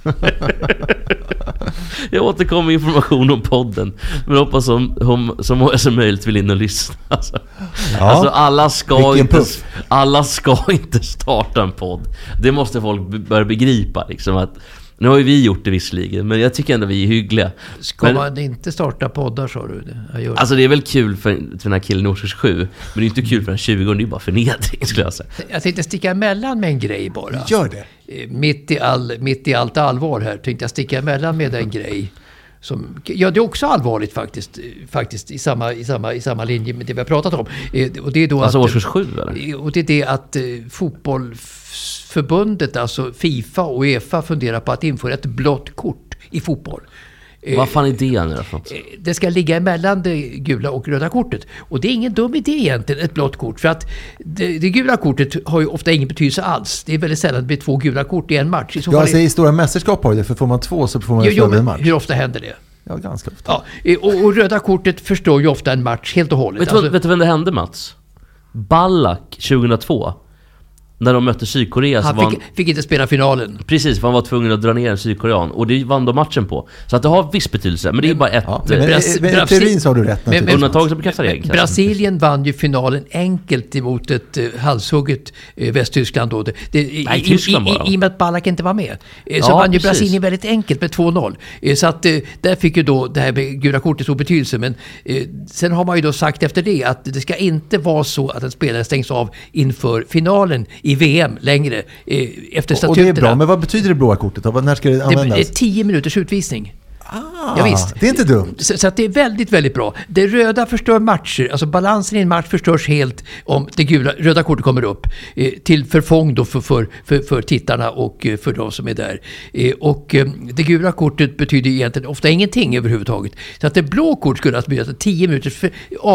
Jag återkommer med information om podden, men hoppas som många som möjligt vill in och lyssna. Alltså alla ska inte starta en podd. Det måste folk börja begripa liksom, att nu har ju vi gjort det visserligen, men jag tycker ändå vi är hyggliga. Ska man inte starta poddar, sa du det? Alltså det är väl kul för den här killen i årskurs 7, men det är inte kul för den 20, det är bara förnedring, skulle jag säga. Jag tänkte sticka emellan med en grej bara. Gör det. Mitt i allt allvar här tänkte jag sticka emellan med en grej. Det är också allvarligt faktiskt i samma linje med det vi har pratat om. Och det är då alltså årskurs 7 eller? Och det är det att fotbollsförbundet, alltså FIFA och UEFA, funderar på att införa ett blått kort i fotboll. Vad fan är det nu då? Det ska ligga emellan det gula och röda kortet. Och det är ingen dum idé egentligen, ett blått kort. För att det gula kortet har ju ofta ingen betydelse alls. Det är väldigt sällan det blir 2 gula kort i en match. I stora mästerskap har det, för får man 2 så får man en match. Hur ofta händer det? Ja, ganska ofta. Ja, och röda kortet förstår ju ofta en match helt och hållet. Vet du vem det hände, Mats? Ballack 2002. När de mötte Sydkorea så han fick inte spela finalen. Precis, för han var tvungen att dra ner en sydkorean. Och det vann de matchen på. Så att det har viss betydelse. Men det är bara ett... Men teorin så har du rätt. Undantag som bekräftar regeln. Brasilien vann ju finalen enkelt emot ett halshugget Västtyskland då. Nej, Tyskland bara. I och med att Ballack inte var med. Så vann ju Brasilien väldigt enkelt med 2-0. Så att där fick ju då det här med gula kortet stor betydelse. Men sen har man ju då sagt efter det att det ska inte vara så att en spelare stängs av inför finalen i VM längre efter statuterna. Och det är bra, men vad betyder det blåa kortet? När ska det användas? Det är 10 minuters utvisning. Ja, visst. Det är inte dumt. Så att det är väldigt, väldigt bra. Det röda förstör matcher. Alltså balansen i en match förstörs helt om det röda kortet kommer upp. Till förfång då för tittarna och för de som är där. Och det gula kortet betyder egentligen ofta ingenting överhuvudtaget. Så att det blå kort skulle alltså betyda 10 minuters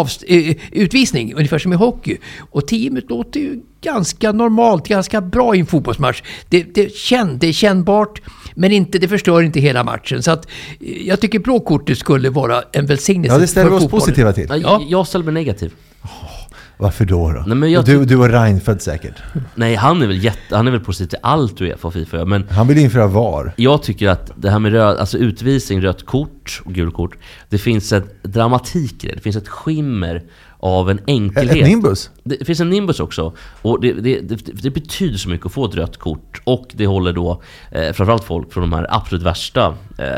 utvisning, ungefär som i hockey. Och 10 minuter låter ju ganska normalt, ganska bra i en fotbollsmatch. Det är kännbart, men det förstör inte hela matchen. Så att jag tycker blåkortet skulle vara en välsignelse. Ja, det ställer vi oss positiva till. Ja. Jag ställer mig negativ. Varför då? Nej, men du och Reinfeldt säkert. Nej, han är väl positiv till allt UEFA och FIFA. Men han vill införa VAR. Jag tycker att det här med utvisning, rött kort och gult kort, det finns ett dramatik i det. Det finns ett skimmer av en enkelhet. Ett nimbus? Det finns en nimbus också. Och det betyder så mycket att få ett rött kort. Och det håller då framförallt folk från de här absolut värsta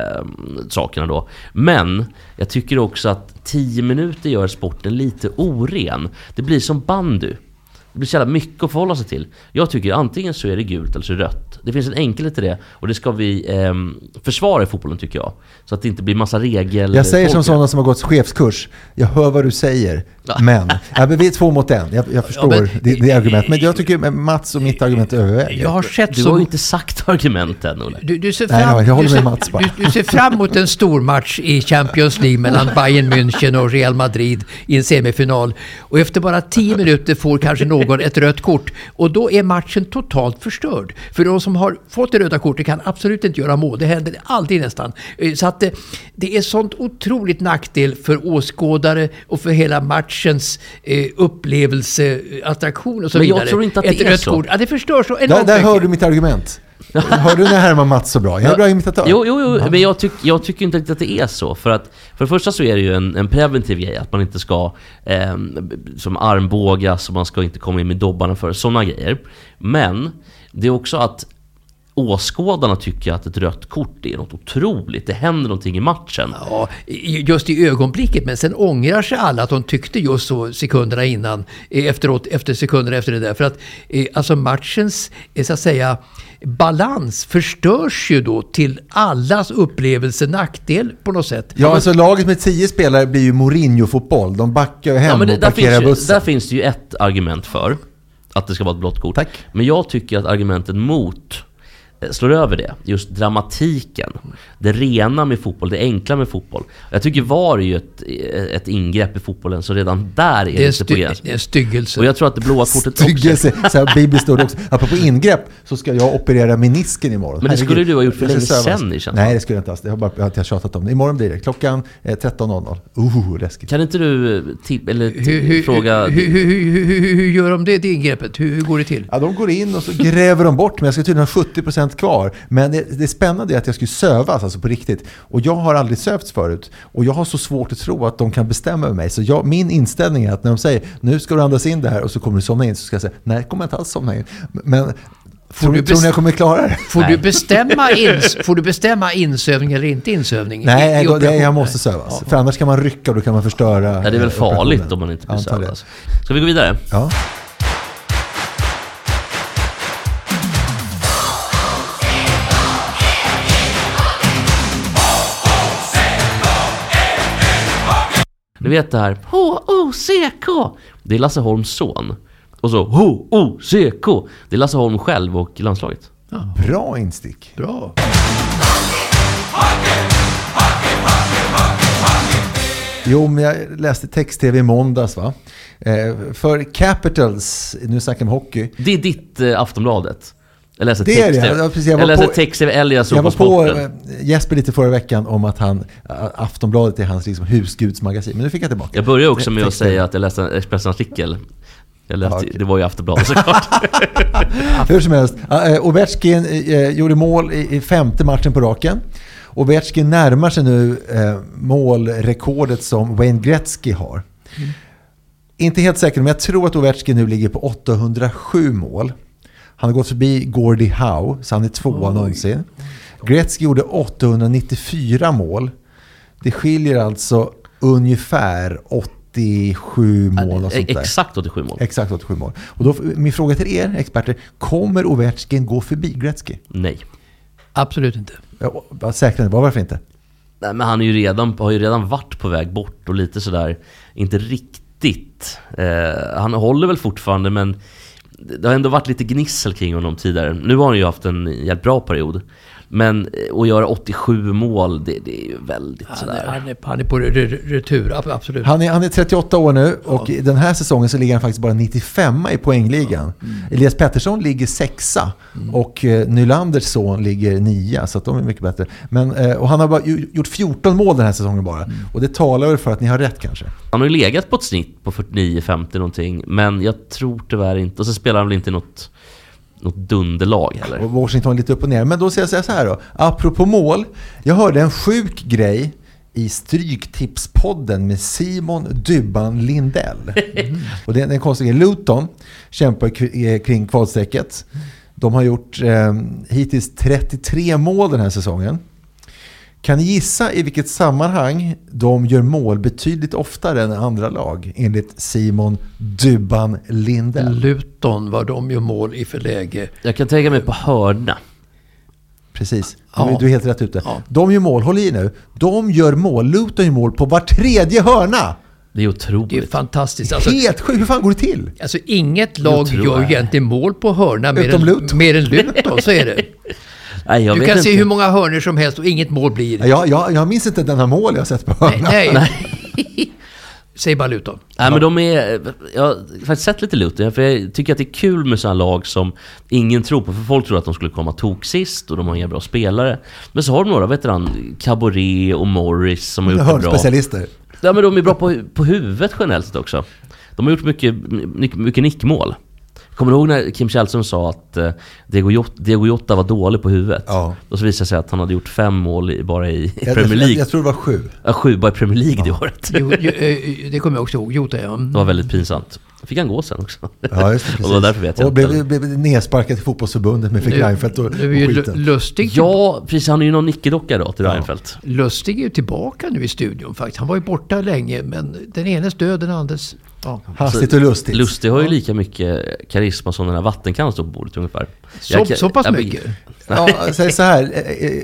sakerna då. Men jag tycker också att 10 minuter gör sporten lite oren. Det blir som bandy. Det blir så jävla mycket att förhålla sig till. Jag tycker antingen så är det gult eller så är det rött. Det finns en enkelhet i det. Och det ska vi försvara i fotbollen, tycker jag. Så att det inte blir massa regel. Jag säger som sådana som har gått chefskurs. Jag hör vad du säger. Men vi är 2 mot 1. Jag förstår det argument. Men jag tycker Mats och mitt argument överväger. Du har ju inte sagt argumenten, Olle. Du ser fram, jag håller med Mats bara. Du ser fram emot en stor match i Champions League mellan Bayern München och Real Madrid i en semifinal. Och efter bara 10 minuter får kanske någon ett rött kort. Och då är matchen totalt förstörd. För de som har fått det röda kortet kan absolut inte göra mål. Det händer aldrig nästan. Så att det är sånt otroligt nackdel för åskådare och för hela matchens upplevelse, attraktion och så vidare. Men jag tror inte att det är så. Kort, det förstör så enormt. Där hör du mitt argument. Hör du när Herman Mats så bra? Jag är bra imitatör. Jo, men jag tycker inte riktigt att det är så. För det första så är det ju en preventiv grej. Att man inte ska som armbågas och man ska inte komma in med dobbarna för sådana grejer. Men det är också att åskådarna tycker att ett rött kort är något otroligt. Det händer någonting i matchen. Ja, just i ögonblicket. Men sen ångrar sig alla att de tyckte just så sekunderna innan. Efter sekunderna efter det där. För att alltså matchens så att säga balans förstörs ju då till allas upplevelse nackdel på något sätt. Ja, alltså laget med 10 spelare blir ju Mourinho-fotboll. De backar hem och parkerar bussen. Där finns det ju ett argument för att det ska vara ett blått kort. Tack. Men jag tycker att argumenten mot slår över det. Just dramatiken. Det rena med fotboll, det enkla med fotboll. Jag tycker VAR är ju ett ingrepp i fotbollen, så redan där är det inte på gränsen. Det är en styggelse. Och jag tror att det blåa kortet styggelse. Så här, bibliskt ord också. Apropå ingrepp så ska jag operera menisken imorgon. Men det skulle du ha gjort för länge sedan. Nej, det skulle jag inte alls. Det har bara att jag tjatat om det. Imorgon blir det. Klockan 13.00. Läskigt. Kan inte du fråga... Hur gör de det ingreppet? Hur går det till? Ja, de går in och så gräver de bort, men jag ska tydligen ha 70% kvar. Men det spännande är att jag skulle sövas, alltså på riktigt. Och jag har aldrig sövts förut. Och jag har så svårt att tro att de kan bestämma över mig. Så min inställning är att när de säger, nu ska du andas in det här och så kommer du somna in, så ska jag säga, nej, kommer jag inte alls somna in. Men tror ni jag kommer klara det? Får du bestämma insövning eller inte insövning? Nej, jag måste sövas. För annars kan man rycka och då kan man förstöra. Ja, det är väl farligt om man inte blir sövas. Ska vi gå vidare? Ja. Du vet det här H-O-C-K. Det är Lasse Holms son. Och så H-O-C-K. Det är Lasse Holm själv och landslaget. Ja. Bra instick. Bra. Jo, men jag läste text-tv i måndags, va? För Capitals, nu snackar vi hockey. Det är ditt Aftonbladet. Jag läser det text-tv. är det. Ja, precis, jag var på Jesper lite förra veckan om att Aftonbladet är hans liksom husgudsmagasin. Men nu fick jag tillbaka. Jag började också med att säga att jag läste en Expressen-artikel. Det var ju Aftonbladet såklart. Hur som helst. Ovechkin gjorde mål i 5:e matchen på raken. Ovechkin närmar sig nu målrekordet som Wayne Gretzky har. Inte helt säker, men jag tror att Ovechkin nu ligger på 807 mål. Han har gått förbi Gordie Howe, så han är tvåa någonsin. Gretzky gjorde 894 mål. Det skiljer alltså ungefär 87 mål och sånt där. Exakt 87 mål. Exakt 87 mål. Och då, min fråga till er experter, kommer Ovechkin gå förbi Gretzky? Nej. Absolut inte. Ja, säkert, varför inte? Nej, men han har ju redan varit på väg bort och lite sådär, inte riktigt. Han håller väl fortfarande, men det har ändå varit lite gnissel kring honom tidigare. Nu har han ju haft en jävligt bra period. Men att göra 87 mål, det är ju väldigt sådär. Han är på retur, absolut. Han är 38 år nu och den här säsongen så ligger han faktiskt bara 95 i poängligan. Elias Pettersson ligger 6:a och Nylanders son ligger 9, så att de är mycket bättre. Men, och han har bara gjort 14 mål den här säsongen bara. Och det talar väl för att ni har rätt kanske. Han har ju legat på ett snitt på 49-50 någonting, men jag tror tyvärr inte. Och så spelar han väl inte något dunderlag heller. Och Washington lite upp och ner. Men då ska jag säga så här då. Apropå mål. Jag hörde en sjuk grej i Stryktipspodden med Simon Dybban Lindell. Och det är en konstig grej. Luton kämpar kring kvalstrecket. De har gjort hittills 33 mål den här säsongen. Kan ni gissa i vilket sammanhang de gör mål betydligt oftare än andra lag enligt Simon Dybban Lindell? Luton var de gör mål i förläge. Jag kan tänka mig på hörna. Precis, du är helt rätt ute. Ja. De gör mål, håll i nu. De gör mål, Luton gör mål på var tredje hörna. Det är otroligt. Det är fantastiskt. Alltså, helt sjukt, hur fan går det till? Alltså inget lag gör egentligen mål på hörna mer än Luton, så är det. Nej, du kan se hur många hörnor som helst och inget mål blir det. Jag minns inte den här mål jag har sett på hörna. Nej. Säg bara Luton. Nej, men jag har faktiskt sett lite Luton, för jag tycker att det är kul med sådana lag som ingen tror på, för folk tror att de skulle komma sist och de har inga bra spelare. Men så har de några veteran, Caboret och Morris som har gjort det bra. Specialister. Ja, men de är bra på huvudet generellt också. De har gjort mycket nickmål. Kommer du ihåg när Kim Källström sa att Diego Jota var dålig på huvudet? Ja. Och så visade det sig att han hade gjort 5 mål bara i Premier League. Jag tror det var 7. Ja, 7 bara i Premier League det året. Det kommer jag också ihåg. Jota, ja. Det var väldigt pinsamt. Fick han gå sen också. Ja, just det, precis. Och därför vet jag och blev nedsparkad till fotbollsförbundet med Reinfeldt och skiten. Lustig. Ja, precis. Han är ju någon nickedocka då till Reinfeldt. Lustig är ju tillbaka nu i studion faktiskt. Han var ju borta länge, men den enes död, den andres... Ja. Hastigt och lustigt. Lustig har ju lika mycket karisma som den här vattenkannan står på bordet ungefär. Så pass mycket? Ja, säg så här.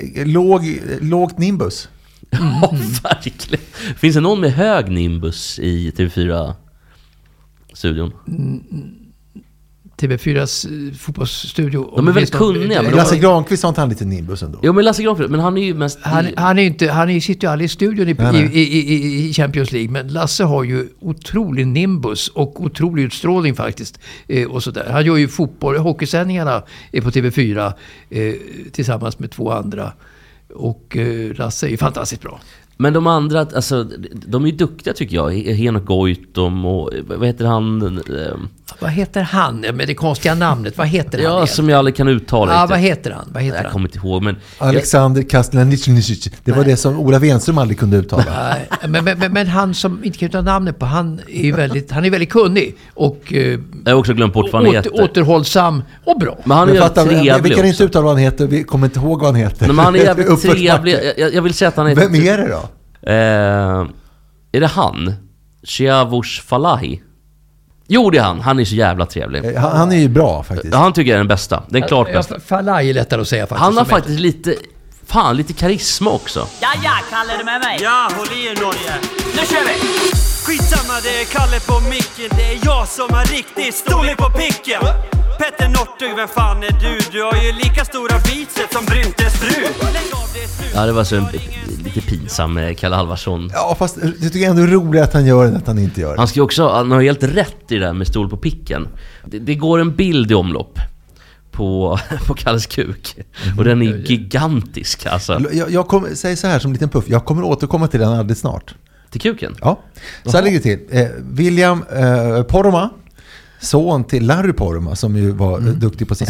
Lågt nimbus. Ja, verkligen. Finns det någon med hög nimbus i TV4-studion? TV4s fotbollsstudio. De är väldigt kunniga. Men Lasse Granqvist har inte han lite nimbus ändå? Jo, men Lasse Granqvist, men han är ju mest... Han sitter ju aldrig i studion i Champions League, men Lasse har ju otrolig nimbus och otrolig utstrålning faktiskt. Och sådär. Han gör ju hockeysändningarna på TV4 tillsammans med 2 andra. Och Lasse är ju fantastiskt bra. Men de andra, alltså, de är ju duktiga tycker jag. Henok Goitom och vad heter han? Vad heter han? Med det konstiga namnet. Vad heter han? Ja, som jag aldrig kan uttala. Ja, vad heter han? Jag kommer inte ihåg, men... Alexander Kastelanic. Det var det som Ola Wenström aldrig kunde uttala. Nej, men han som inte kan uttala namnet på, han är väldigt kunnig. Och jag har också glömt bort vad han heter. Återhållsam och bra. Men han är jävligt trevlig. Vi kan inte uttala vad han heter, vi kommer inte ihåg vad han heter. Men han är jävligt trevlig. Jag vill säga att han heter... Vem är det då? Är det han? Siavush Falahi? Jo, det är han. Han är så jävla trevlig. Han är ju bra faktiskt. Han tycker jag är den bästa. Den är klart bästa. Falahi är lättare att säga faktiskt. Han har faktiskt lite karisma också. Ja, Kalle, är du med mig? Ja, håll i er Norge. Nu kör vi! Skitsamma, det är Kalle på micken. Det är jag som har riktigt storlek på picken. Petter Northug, vem fan är du? Du har ju lika stora biceps som Bryntes fru. Ja, det var så lite pinsam med Kalle Halvarsson. Ja, fast jag tycker ändå roligt att han gör det, att han inte gör det. Han har helt rätt i det där med stol på picken. Det går en bild i omlopp på Kalles kuk. Och den är gigantisk alltså. Jag kommer säga så här som en liten puff. Jag kommer återkomma till den alldeles snart. Till kuken? Ja, så här ligger det till. William Poromaa, son till Larry Poromaa, som ju var duktig på sin...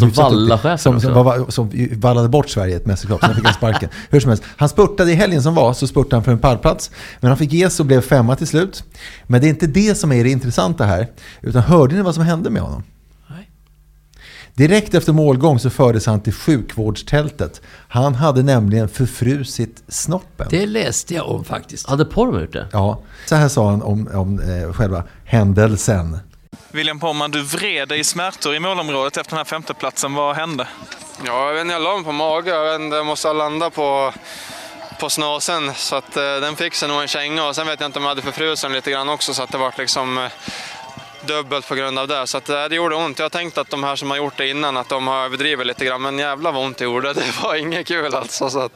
Som vallade bort Sverige ett mästerskap, sen fick han sparken. Hur som helst, han spurtade i helgen som var, så spurtade han för en pallplats. Men han fick ge så blev 5 till slut. Men det är inte det som är det intressanta här. Utan hörde ni vad som hände med honom? Nej. Direkt efter målgång så fördes han till sjukvårdstältet. Han hade nämligen förfrusit snoppen. Det läste jag om faktiskt. Hade Poromaa gjort det? Ja, så här sa han om själva händelsen. William Poromaa, du vred dig i smärtor i målområdet efter den här 5:e platsen. Vad hände? Ja, jag vet inte, jag la mig på mage. Jag måste landa på snasen. Så att den fick sig nog en känga. Och sen vet jag inte om jag hade förfrusen lite grann också. Så att det var liksom dubbelt på grund av det. Så att det gjorde ont. Jag tänkte att de här som har gjort det innan, att de har överdrivit lite grann. Men jävla vad ont det gjorde. Det var inget kul alltså. Så att,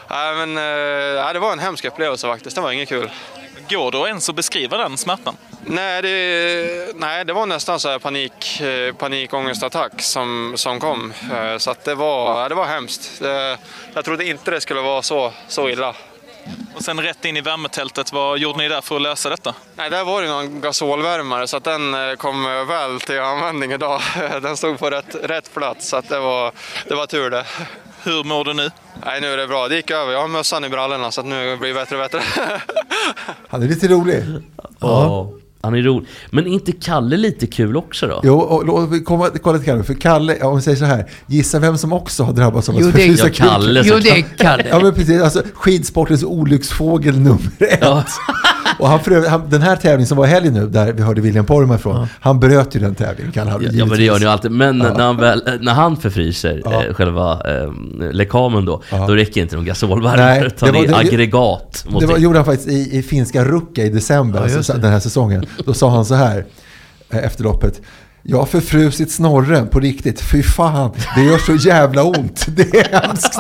det var en hemsk upplevelse faktiskt. Det var inget kul. Går det ens att beskriva den smärtan? Nej, det var nästan så här panikångestattack som kom. Så att det var hemskt. Jag trodde inte det skulle vara så illa. Och sen rätt in i värmetältet, vad gjorde ni där för att lösa detta? Nej, där var det någon gasolvärmare så att den kom väl till användning idag. Den stod på rätt plats så att det var tur det. Hur mår du nu? Nej, nu är det bra. Det gick över. Jag har mössan i brallorna så att nu blir det bättre. Han är lite rolig. Ja. Han är rolig. Men inte Kalle lite kul också då? Jo, och låt vi kolla till Kalle. För Kalle, om vi säger så här, gissa vem som också har drabbats av att förfrysa kuk. Kalle. Jo, det är Kalle. Ja, men precis. Alltså, skidsportens olycksfågel nummer 1. Ja. Och den här tävlingen som var i helgen nu, där vi hörde William Poromaa ifrån, han bröt ju den tävlingen. Ja, men det gör ni ju alltid. Men när han förfryser själva lekamen då räcker inte någon gasolvärme, utan det är aggregat. Det gjorde han faktiskt i finska Ruka i december, den här säsongen. Då sa han så här efter loppet: jag har förfrusit snorren på riktigt. Fy fan, det gör så jävla ont. Det är hemskt.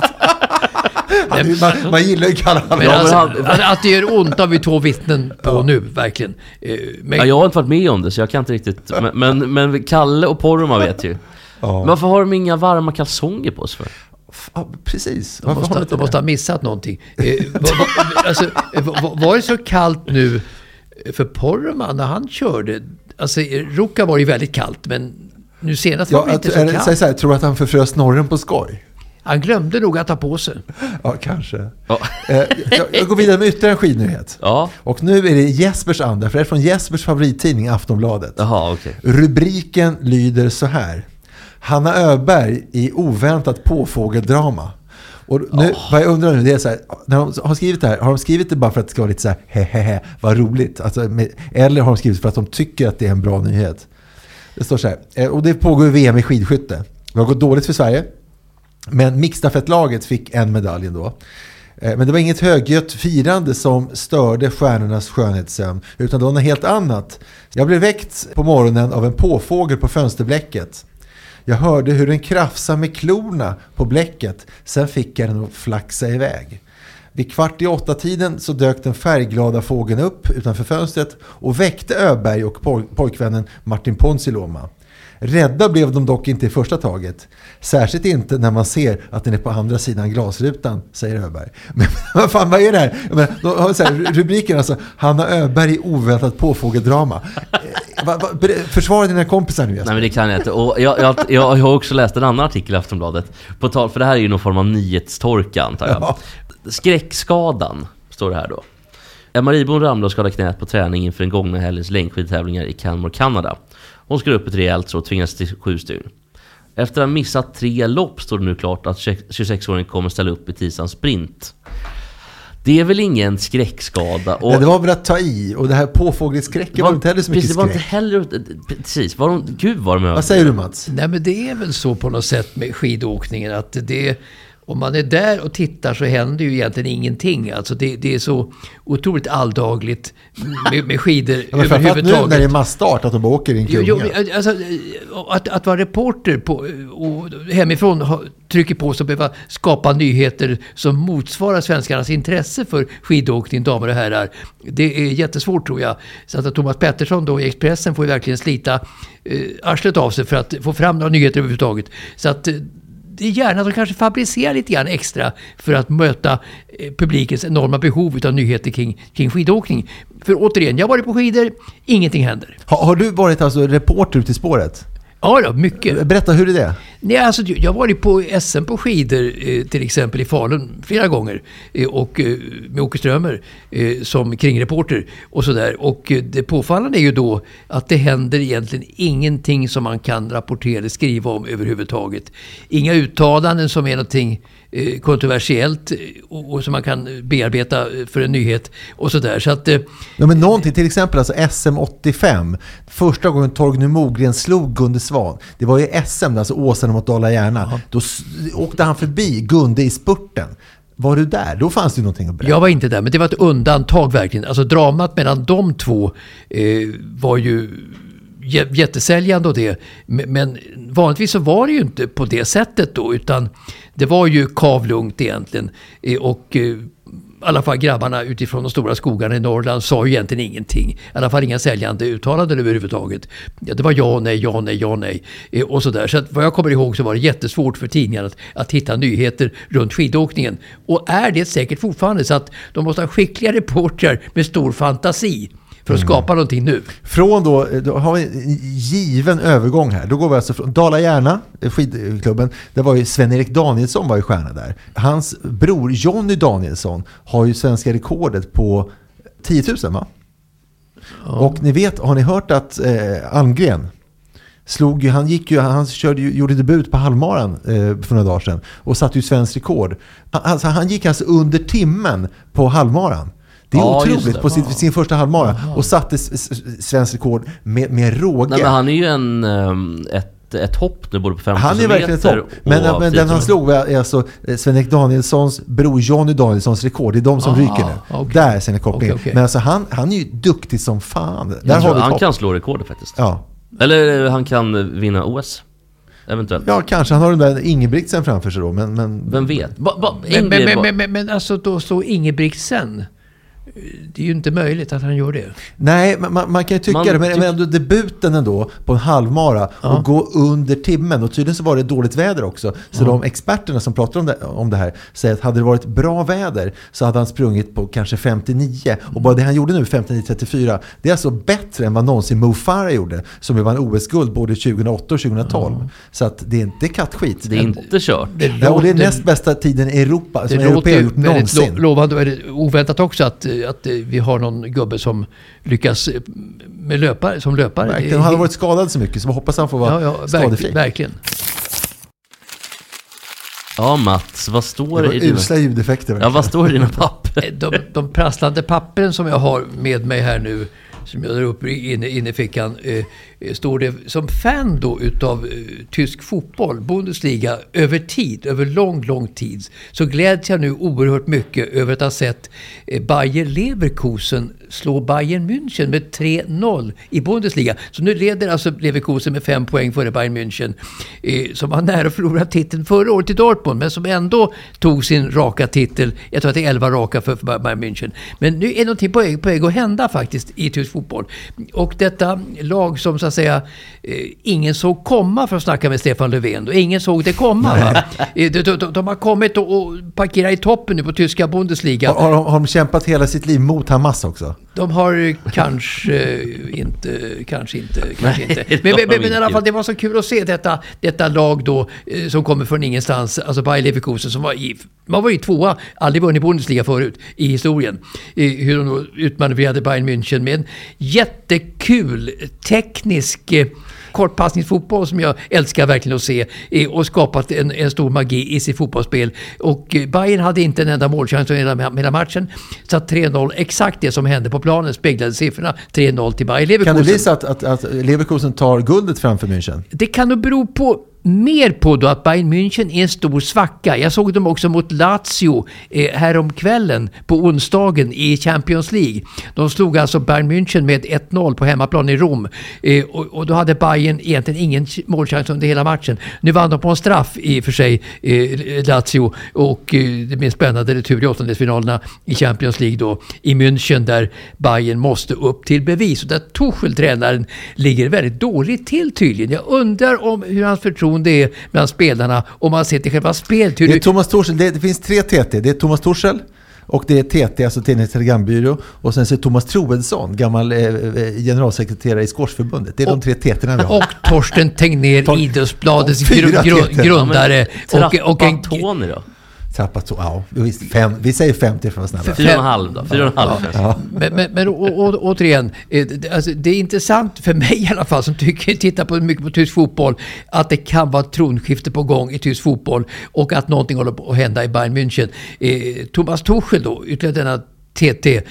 Man gillar ju Kalle. Att det gör ont har vi 2 vittnen på nu, verkligen. Jag har inte varit med om det, så jag kan inte riktigt. Men Kalle och Poromaa vet ju. Men varför har de inga varma kalsonger på sig för? Precis. De måste ha missat någonting. Var det så kallt nu för Poromaa när han körde? Alltså, Ruka var ju väldigt kallt, men nu senast var det inte så kallt. Så här, tror att han förfrös snorren på skoj? Han glömde nog att ta på sig. Ja, kanske. Ja. Jag går vidare med ytterligare en skidnyhet. Ja. Och nu är det Jespers andra, för det är från Jespers favorittidning Aftonbladet. Jaha, okej. Rubriken lyder så här: Hanna Öberg i oväntat påfågeldrama. Och nu, vad jag undrar nu, det är så här, när de har skrivit det här, har de skrivit det bara för att det ska vara lite så här hehehe, vad roligt, alltså, eller har de skrivit för att de tycker att det är en bra nyhet? Det står så här, och det pågår VM i skidskytte. Det har gått dåligt för Sverige, men mixstafettlaget fick en medalj ändå. Men det var inget högljutt firande som störde stjärnornas skönhetssömn, utan det var något helt annat. Jag blev väckt på morgonen av en påfågel på fönsterblecket. Jag hörde hur den krafsade med klorna på bläcket. Sen fick jag den att flaxa iväg. Vid 7:45 så dök den färgglada fågeln upp utanför fönstret och väckte Öberg och pojkvännen Martin Ponsiluoma. Rädda blev de dock inte i första taget. Särskilt inte när man ser att den är på andra sidan glasrutan, säger Öberg. Men vad är det här? Då har så här rubriken alltså, Hanna Öberg i oväntat påfågeldrama. Försvara dina kompisar nu. Nej, men det kan jag inte. Och jag har också läst en annan artikel i Aftonbladet. För det här är ju någon form av nyhetstorka, antar jag. Ja. Skräckskadan, står det här då. Emma Ribon ramlade och skadade knät på träning inför den gångna helgens längdskidtävlingar i Canmore, Kanada. Hon skulle upp ett rejält så och tvingades till 7 stygn. Efter att ha missat 3 lopp står det nu klart att 26-åringen kommer ställa upp i tisdagens sprint. Det är väl ingen skräckskada. Och det var väl att ta i. Och det här påfågelskräcken var inte heller så mycket skräck. Det var inte heller... Precis. Gud var de över. Vad säger du, Mats? Nej, men det är väl så på något sätt med skidåkningen att det... Om man är där och tittar så händer ju egentligen ingenting. Alltså det är så otroligt alldagligt med skidor överhuvudtaget. Nu när det är massstart att de åker i en klunga. Alltså, att vara reporter och hemifrån trycker på sig och behöva skapa nyheter som motsvarar svenskarnas intresse för skidåkning, damer och herrar. Det är jättesvårt, tror jag. Så att Thomas Pettersson då i Expressen får ju verkligen slita arslet av sig för att få fram några nyheter överhuvudtaget. Så att det är gärna att de kanske fabricerar lite grann extra för att möta publikens enorma behov av nyheter kring skidåkning. För återigen, jag har varit på skidor, ingenting händer. Har du varit alltså reporter ute i spåret? Ja då, mycket. Berätta, hur är det? Nej, alltså, jag har varit på SM på skidor till exempel i Falun flera gånger och med Åke Strömer som kringreporter och sådär. Och det påfallande är ju då att det händer egentligen ingenting som man kan rapportera eller skriva om överhuvudtaget. Inga uttalanden som är någonting kontroversiellt och som man kan bearbeta för en nyhet och sådär. Så att, ja, men någonting, till exempel alltså SM 85, första gången Torgny Mogren slog Gunde Svan, det var ju SM, alltså Åsen mot Dala-Järna. Ja. Då åkte han förbi Gunde i spurten. Var du där? Då fanns det någonting att berätta. Jag var inte där, men det var ett undantag verkligen. Alltså dramat mellan de två var ju jättesäljande och det. Men vanligtvis så var det ju inte på det sättet då, utan det var ju kavlugnt egentligen. Och i alla fall grabbarna utifrån de stora skogarna i Norrland sa ju egentligen ingenting. I alla fall inga säljande uttalanden överhuvudtaget. Ja, det var ja, nej. Och sådär. Så att vad jag kommer ihåg så var det jättesvårt för tidningarna att hitta nyheter runt skidåkningen. Och är det säkert fortfarande, så att de måste ha skickliga reportrar med stor fantasi för att skapa någonting nu. Från då har vi en given övergång här. Då går vi alltså från Dala-Järna, skidklubben. Det var ju Sven-Erik Danielsson var ju stjärna där. Hans bror Jonny Danielsson har ju svenska rekordet på 10 000, va? Ja. Och ni vet, har ni hört att Almgren han gjorde debut på halvmaran för några dagar sedan och satte ju svensk rekord. Alltså, han gick alltså under timmen på halvmaran. Det är otroligt på sin första halvmara och satte svensk rekord med råge. Nej, men han är ju ett hopp nu, både på 50 Han är verkligen ett hopp. Men den han slog är alltså Sven-Erik Danielssons bror Jonny Danielssons rekord. Det är de som ryker nu. Okay. Där är sin koppling. Okay. Men alltså han är ju duktig som fan. Han kan slå rekordet faktiskt. Ja. Eller han kan vinna OS. Eventuellt. Ja, kanske. Han har den där Ingebrigtsen framför sig då. Men vem vet? Men alltså då så Ingebrigtsen. Det är ju inte möjligt att han gör det. Nej, man kan ju tycka det. Men ändå debuten ändå på en halvmara och gå under timmen. Och tydligen så var det dåligt väder också. Så de experterna som pratar om det här säger att hade det varit bra väder så hade han sprungit på kanske 59. Och bara det han gjorde nu, 59-34, det är alltså bättre än vad någonsin Mo Farah gjorde. Som ju vann OS-guld både 2008 och 2012. Så att det är inte kattskit. Det är inte kört. Och det är näst bästa tiden i Europa som Europa har gjort någonsin. Lovande, är det oväntat också att vi har någon gubbe som lyckas med som löpare. Verkligen. Han hade varit skadad så mycket så vi hoppas han får vara skadefri. Verkligen. Ja, Mats, vad står det i dina... usla ljudeffekter. Ja, vad står det i dina papper? De prasslande pappren som jag har med mig här nu, som jag drar upp inne i fickan, står det som fan då utav tysk fotboll, Bundesliga, över lång tid, så gläds jag nu oerhört mycket över att ha sett Bayer Leverkusen slå Bayern München med 3-0 i Bundesliga. Så nu leder alltså Leverkusen med 5 poäng före Bayern München, som var nära att förlora titeln förra året i Dortmund, men som ändå tog sin raka titel. Jag tror att det är 11 raka för Bayern München. Men nu är någonting på väg att hända faktiskt i tysk fotboll. Och detta lag som så att säga ingen såg komma, för att snacka med Stefan Löfven. Och ingen såg det komma. De har kommit och parkerat i toppen nu på tyska Bundesliga. Har de kämpat hela sitt liv mot Hamas också? De har kanske inte. Men i alla fall, det var så kul att se detta lag då som kommer från ingenstans, alltså Bayer Leverkusen, som man var ju tvåa, aldrig vunnit Bundesliga förut i historien. Hur de då utmanövrerade Bayern München med en jättekul teknisk kortpassningsfotboll som jag älskar verkligen att se, och skapat en stor magi i sitt fotbollsspel. Och Bayern hade inte en enda målchans hela matchen, så att 3-0, exakt det som hände på planen, speglade siffrorna 3-0 till Bayer Leverkusen. Kan det bli så att Leverkusen tar guldet framför München? Det kan nog bero på mer på då att Bayern München är en stor svacka. Jag såg dem också mot Lazio häromkvällen på onsdagen i Champions League. De slog alltså Bayern München med 1-0 på hemmaplan i Rom. Och då hade Bayern egentligen ingen målchans under hela matchen. Nu vann de på en straff i och för sig, Lazio, och det blir spännande retur i åttondelsfinalerna i Champions League då i München, där Bayern måste upp till bevis. Och där Tuchel, tränaren, ligger väldigt dåligt till tydligen. Jag undrar om hur hans förtroende det är bland spelarna, om man ser till själva spelet. Det är Thomas Tuchel, det finns 3 TT. Det är Thomas Tuchel, och det är TT, alltså Tidningens Telegrambyrå, och sen så är Thomas Troedsson, gammal generalsekreterare i Squashförbundet. Det är de 3 TT:na vi har. Och Torsten Tegnér, Idrottsbladets grundare. Och en Tony då? Ja, vi säger 50 för att vara snälla. 4,5 då. 4,5. Ja. Men återigen, alltså, det är intressant för mig i alla fall, som tittar på mycket på tysk fotboll, att det kan vara tronskifte på gång i tysk fotboll, och att någonting håller på att hända i Bayern München. Thomas Tuchel då, ytterligare denna TT,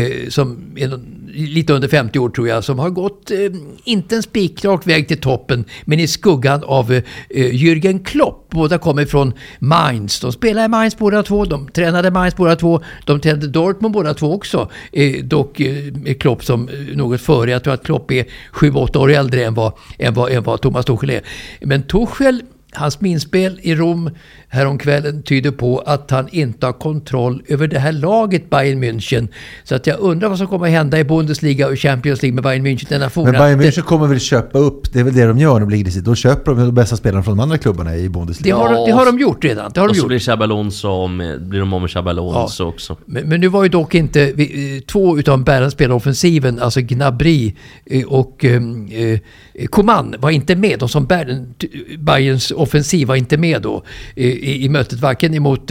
som är lite under 50 år tror jag, som har gått inte en spikrak väg till toppen, men i skuggan av Jürgen Klopp. Båda kommer från Mainz. De spelar i Mainz båda två, de tränade Mainz båda två, de tränade Dortmund båda två också. Dock Klopp som något före. Jag tror att Klopp är 7-8 år äldre än vad Thomas Tuchel är. Men Tuchel, hans minspel i Rom häromkvällen tyder på att han inte har kontroll över det här laget Bayern München. Så att jag undrar vad som kommer att hända i Bundesliga och Champions League med Bayern München. Men Bayern München kommer väl köpa upp, det är väl det de gör när de ligger i sitt. Då köper de bästa spelarna från de andra klubbarna i Bundesliga. Det har de gjort redan. Och så blir Xabi Alonso blir de med Xabi Alonso också. Men nu var ju dock inte två utav bärande spelare offensiven, alltså Gnabry och Coman var inte med. De som Bayerns offensiv var inte med då i mötet, varken emot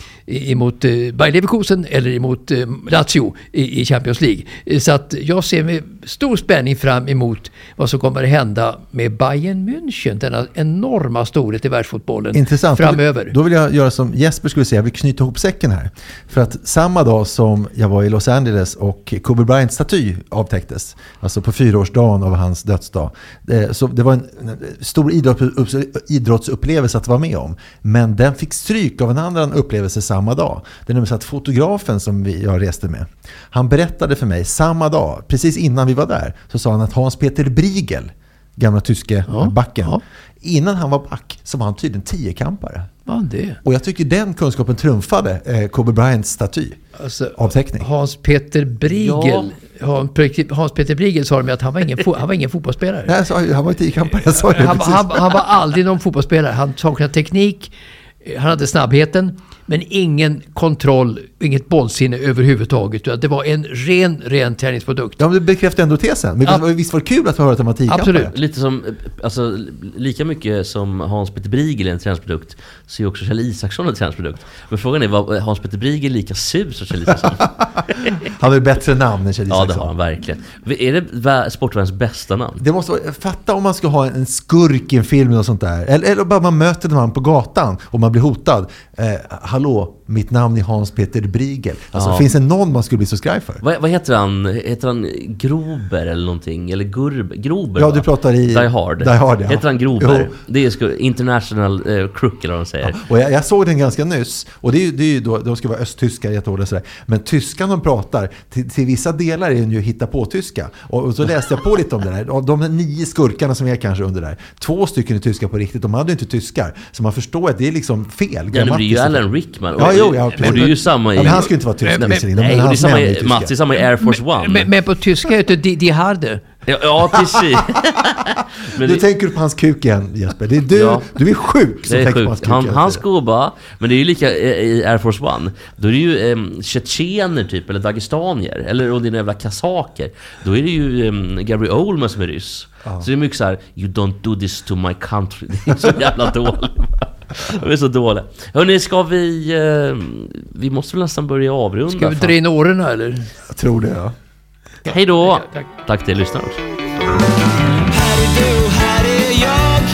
Bayer Leverkusen eller emot Lazio i Champions League. Så att jag ser med stor spänning fram emot vad som kommer att hända med Bayern München, denna enorma storhet i världsfotbollen. Intressant. Framöver. Då vill jag göra som Jesper skulle säga, jag vill knyta ihop säcken här. För att samma dag som jag var i Los Angeles och Kobe Bryants staty avtäcktes, alltså på 4-årsdagen av hans dödsdag, så det var en stor idrottsupplevelse att vara med om. Men den fick stryk av en annan upplevelse samma dag. Det är nämligen så att fotografen som jag reste med, han berättade för mig samma dag, precis innan vi var där, så sa han att Hans-Peter Briegel, gamla tyske backen, innan han var back så var han tydligen 10-kampare. Det. Och jag tycker den kunskapen trumfade Kobe Bryants staty. Alltså, avteckning. Hans-Peter Briegel. Ja. Hans-Peter Briegel sa de att han var ingen fotbollsspelare. Nej, han var 10-kampare. Han var aldrig någon fotbollsspelare. Han saknade teknik. Han hade snabbheten, men ingen kontroll, inget bollsinne överhuvudtaget. Det var en ren träningsprodukt. Ja, men det bekräftar ändå tesen. Men visst var det kul att höra att de var 10-kampare? Absolut. Lite som, alltså, lika mycket som Hans-Peter Briegel är en träningsprodukt, så är också Kjell Isaksson en träningsprodukt. Men frågan är, var Hans-Peter Briegel lika sur som Kjell Isaksson? Han har ju bättre namn än Kjell Isaksson. Ja, det har han verkligen. Är det sportvärldens bästa namn? Det måste vara, fatta om man ska ha en skurk i en film och sånt där. Eller bara man möter någon på gatan och man man blir hotad. Hallå, mitt namn är Hans Peter Briegel. Alltså finns det någon man skulle bli så skraj för? Vad heter han? Heter han Grober eller någonting? Eller Grober? Ja, du pratar i Die Hard. Die Hard, ja. Heter han Grober? Jo. Det är International Crook eller vad de säger. Ja, och jag såg den ganska nyss. Och det är ju då, de ska vara östtyskar i ett år och sådär. Men tyskan de pratar, till vissa delar är den ju hitta på tyska. Och så läste jag på lite om det där. Och de 9 skurkarna som är kanske under där. 2 stycken är tyska på riktigt. De hade ju inte tyskar. Så man förstår att det är liksom fel. Ja, det blir ju Alan Rickman. Ja, jo, och det är ju samma i... men han skulle inte vara tysk. Nej, det är samma i Mats, det är samma i Air Force One. Men på tyska heter det Die Harde. Ja, precis. Du tänker på hans kuk igen, Jesper. Det är du är sjuk som tänker på hans kuk. Han skubba, men det är ju lika i Air Force One. Då är det ju tjetjener typ, eller dagestanier, eller om det är jävla kasaker. Då är det ju Gary Oldman som är ryss. Så det är mycket så här: you don't do this to my country. Det är så jävla dåligt. De är så dåliga. Hörrni, ska vi måste väl nästan börja avrunda. Ska vi dra in årorna eller? Jag tror det, ja. Hej då. Tack till lyssnarna också. Här är du, här är jag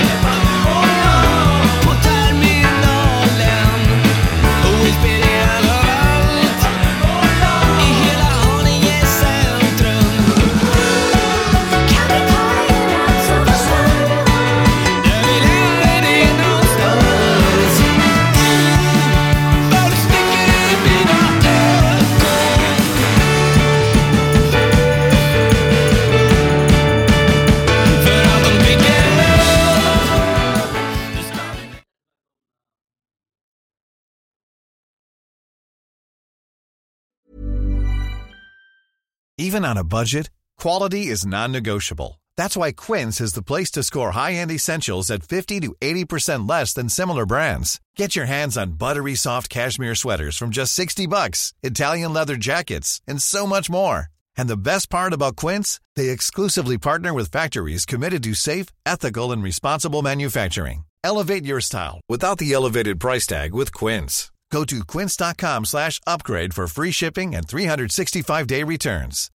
på terminalen. OSB överallt i hela Haninge centrum. Kan vi ta en dans och försvara? Jag vill höra det någonstans. Folk sticker i mina ögon. Even on a budget, quality is non-negotiable. That's why Quince is the place to score high-end essentials at 50 to 80% less than similar brands. Get your hands on buttery soft cashmere sweaters from just $60, Italian leather jackets, and so much more. And the best part about Quince, they exclusively partner with factories committed to safe, ethical, and responsible manufacturing. Elevate your style without the elevated price tag with Quince. Go to quince.com/upgrade for free shipping and 365-day returns.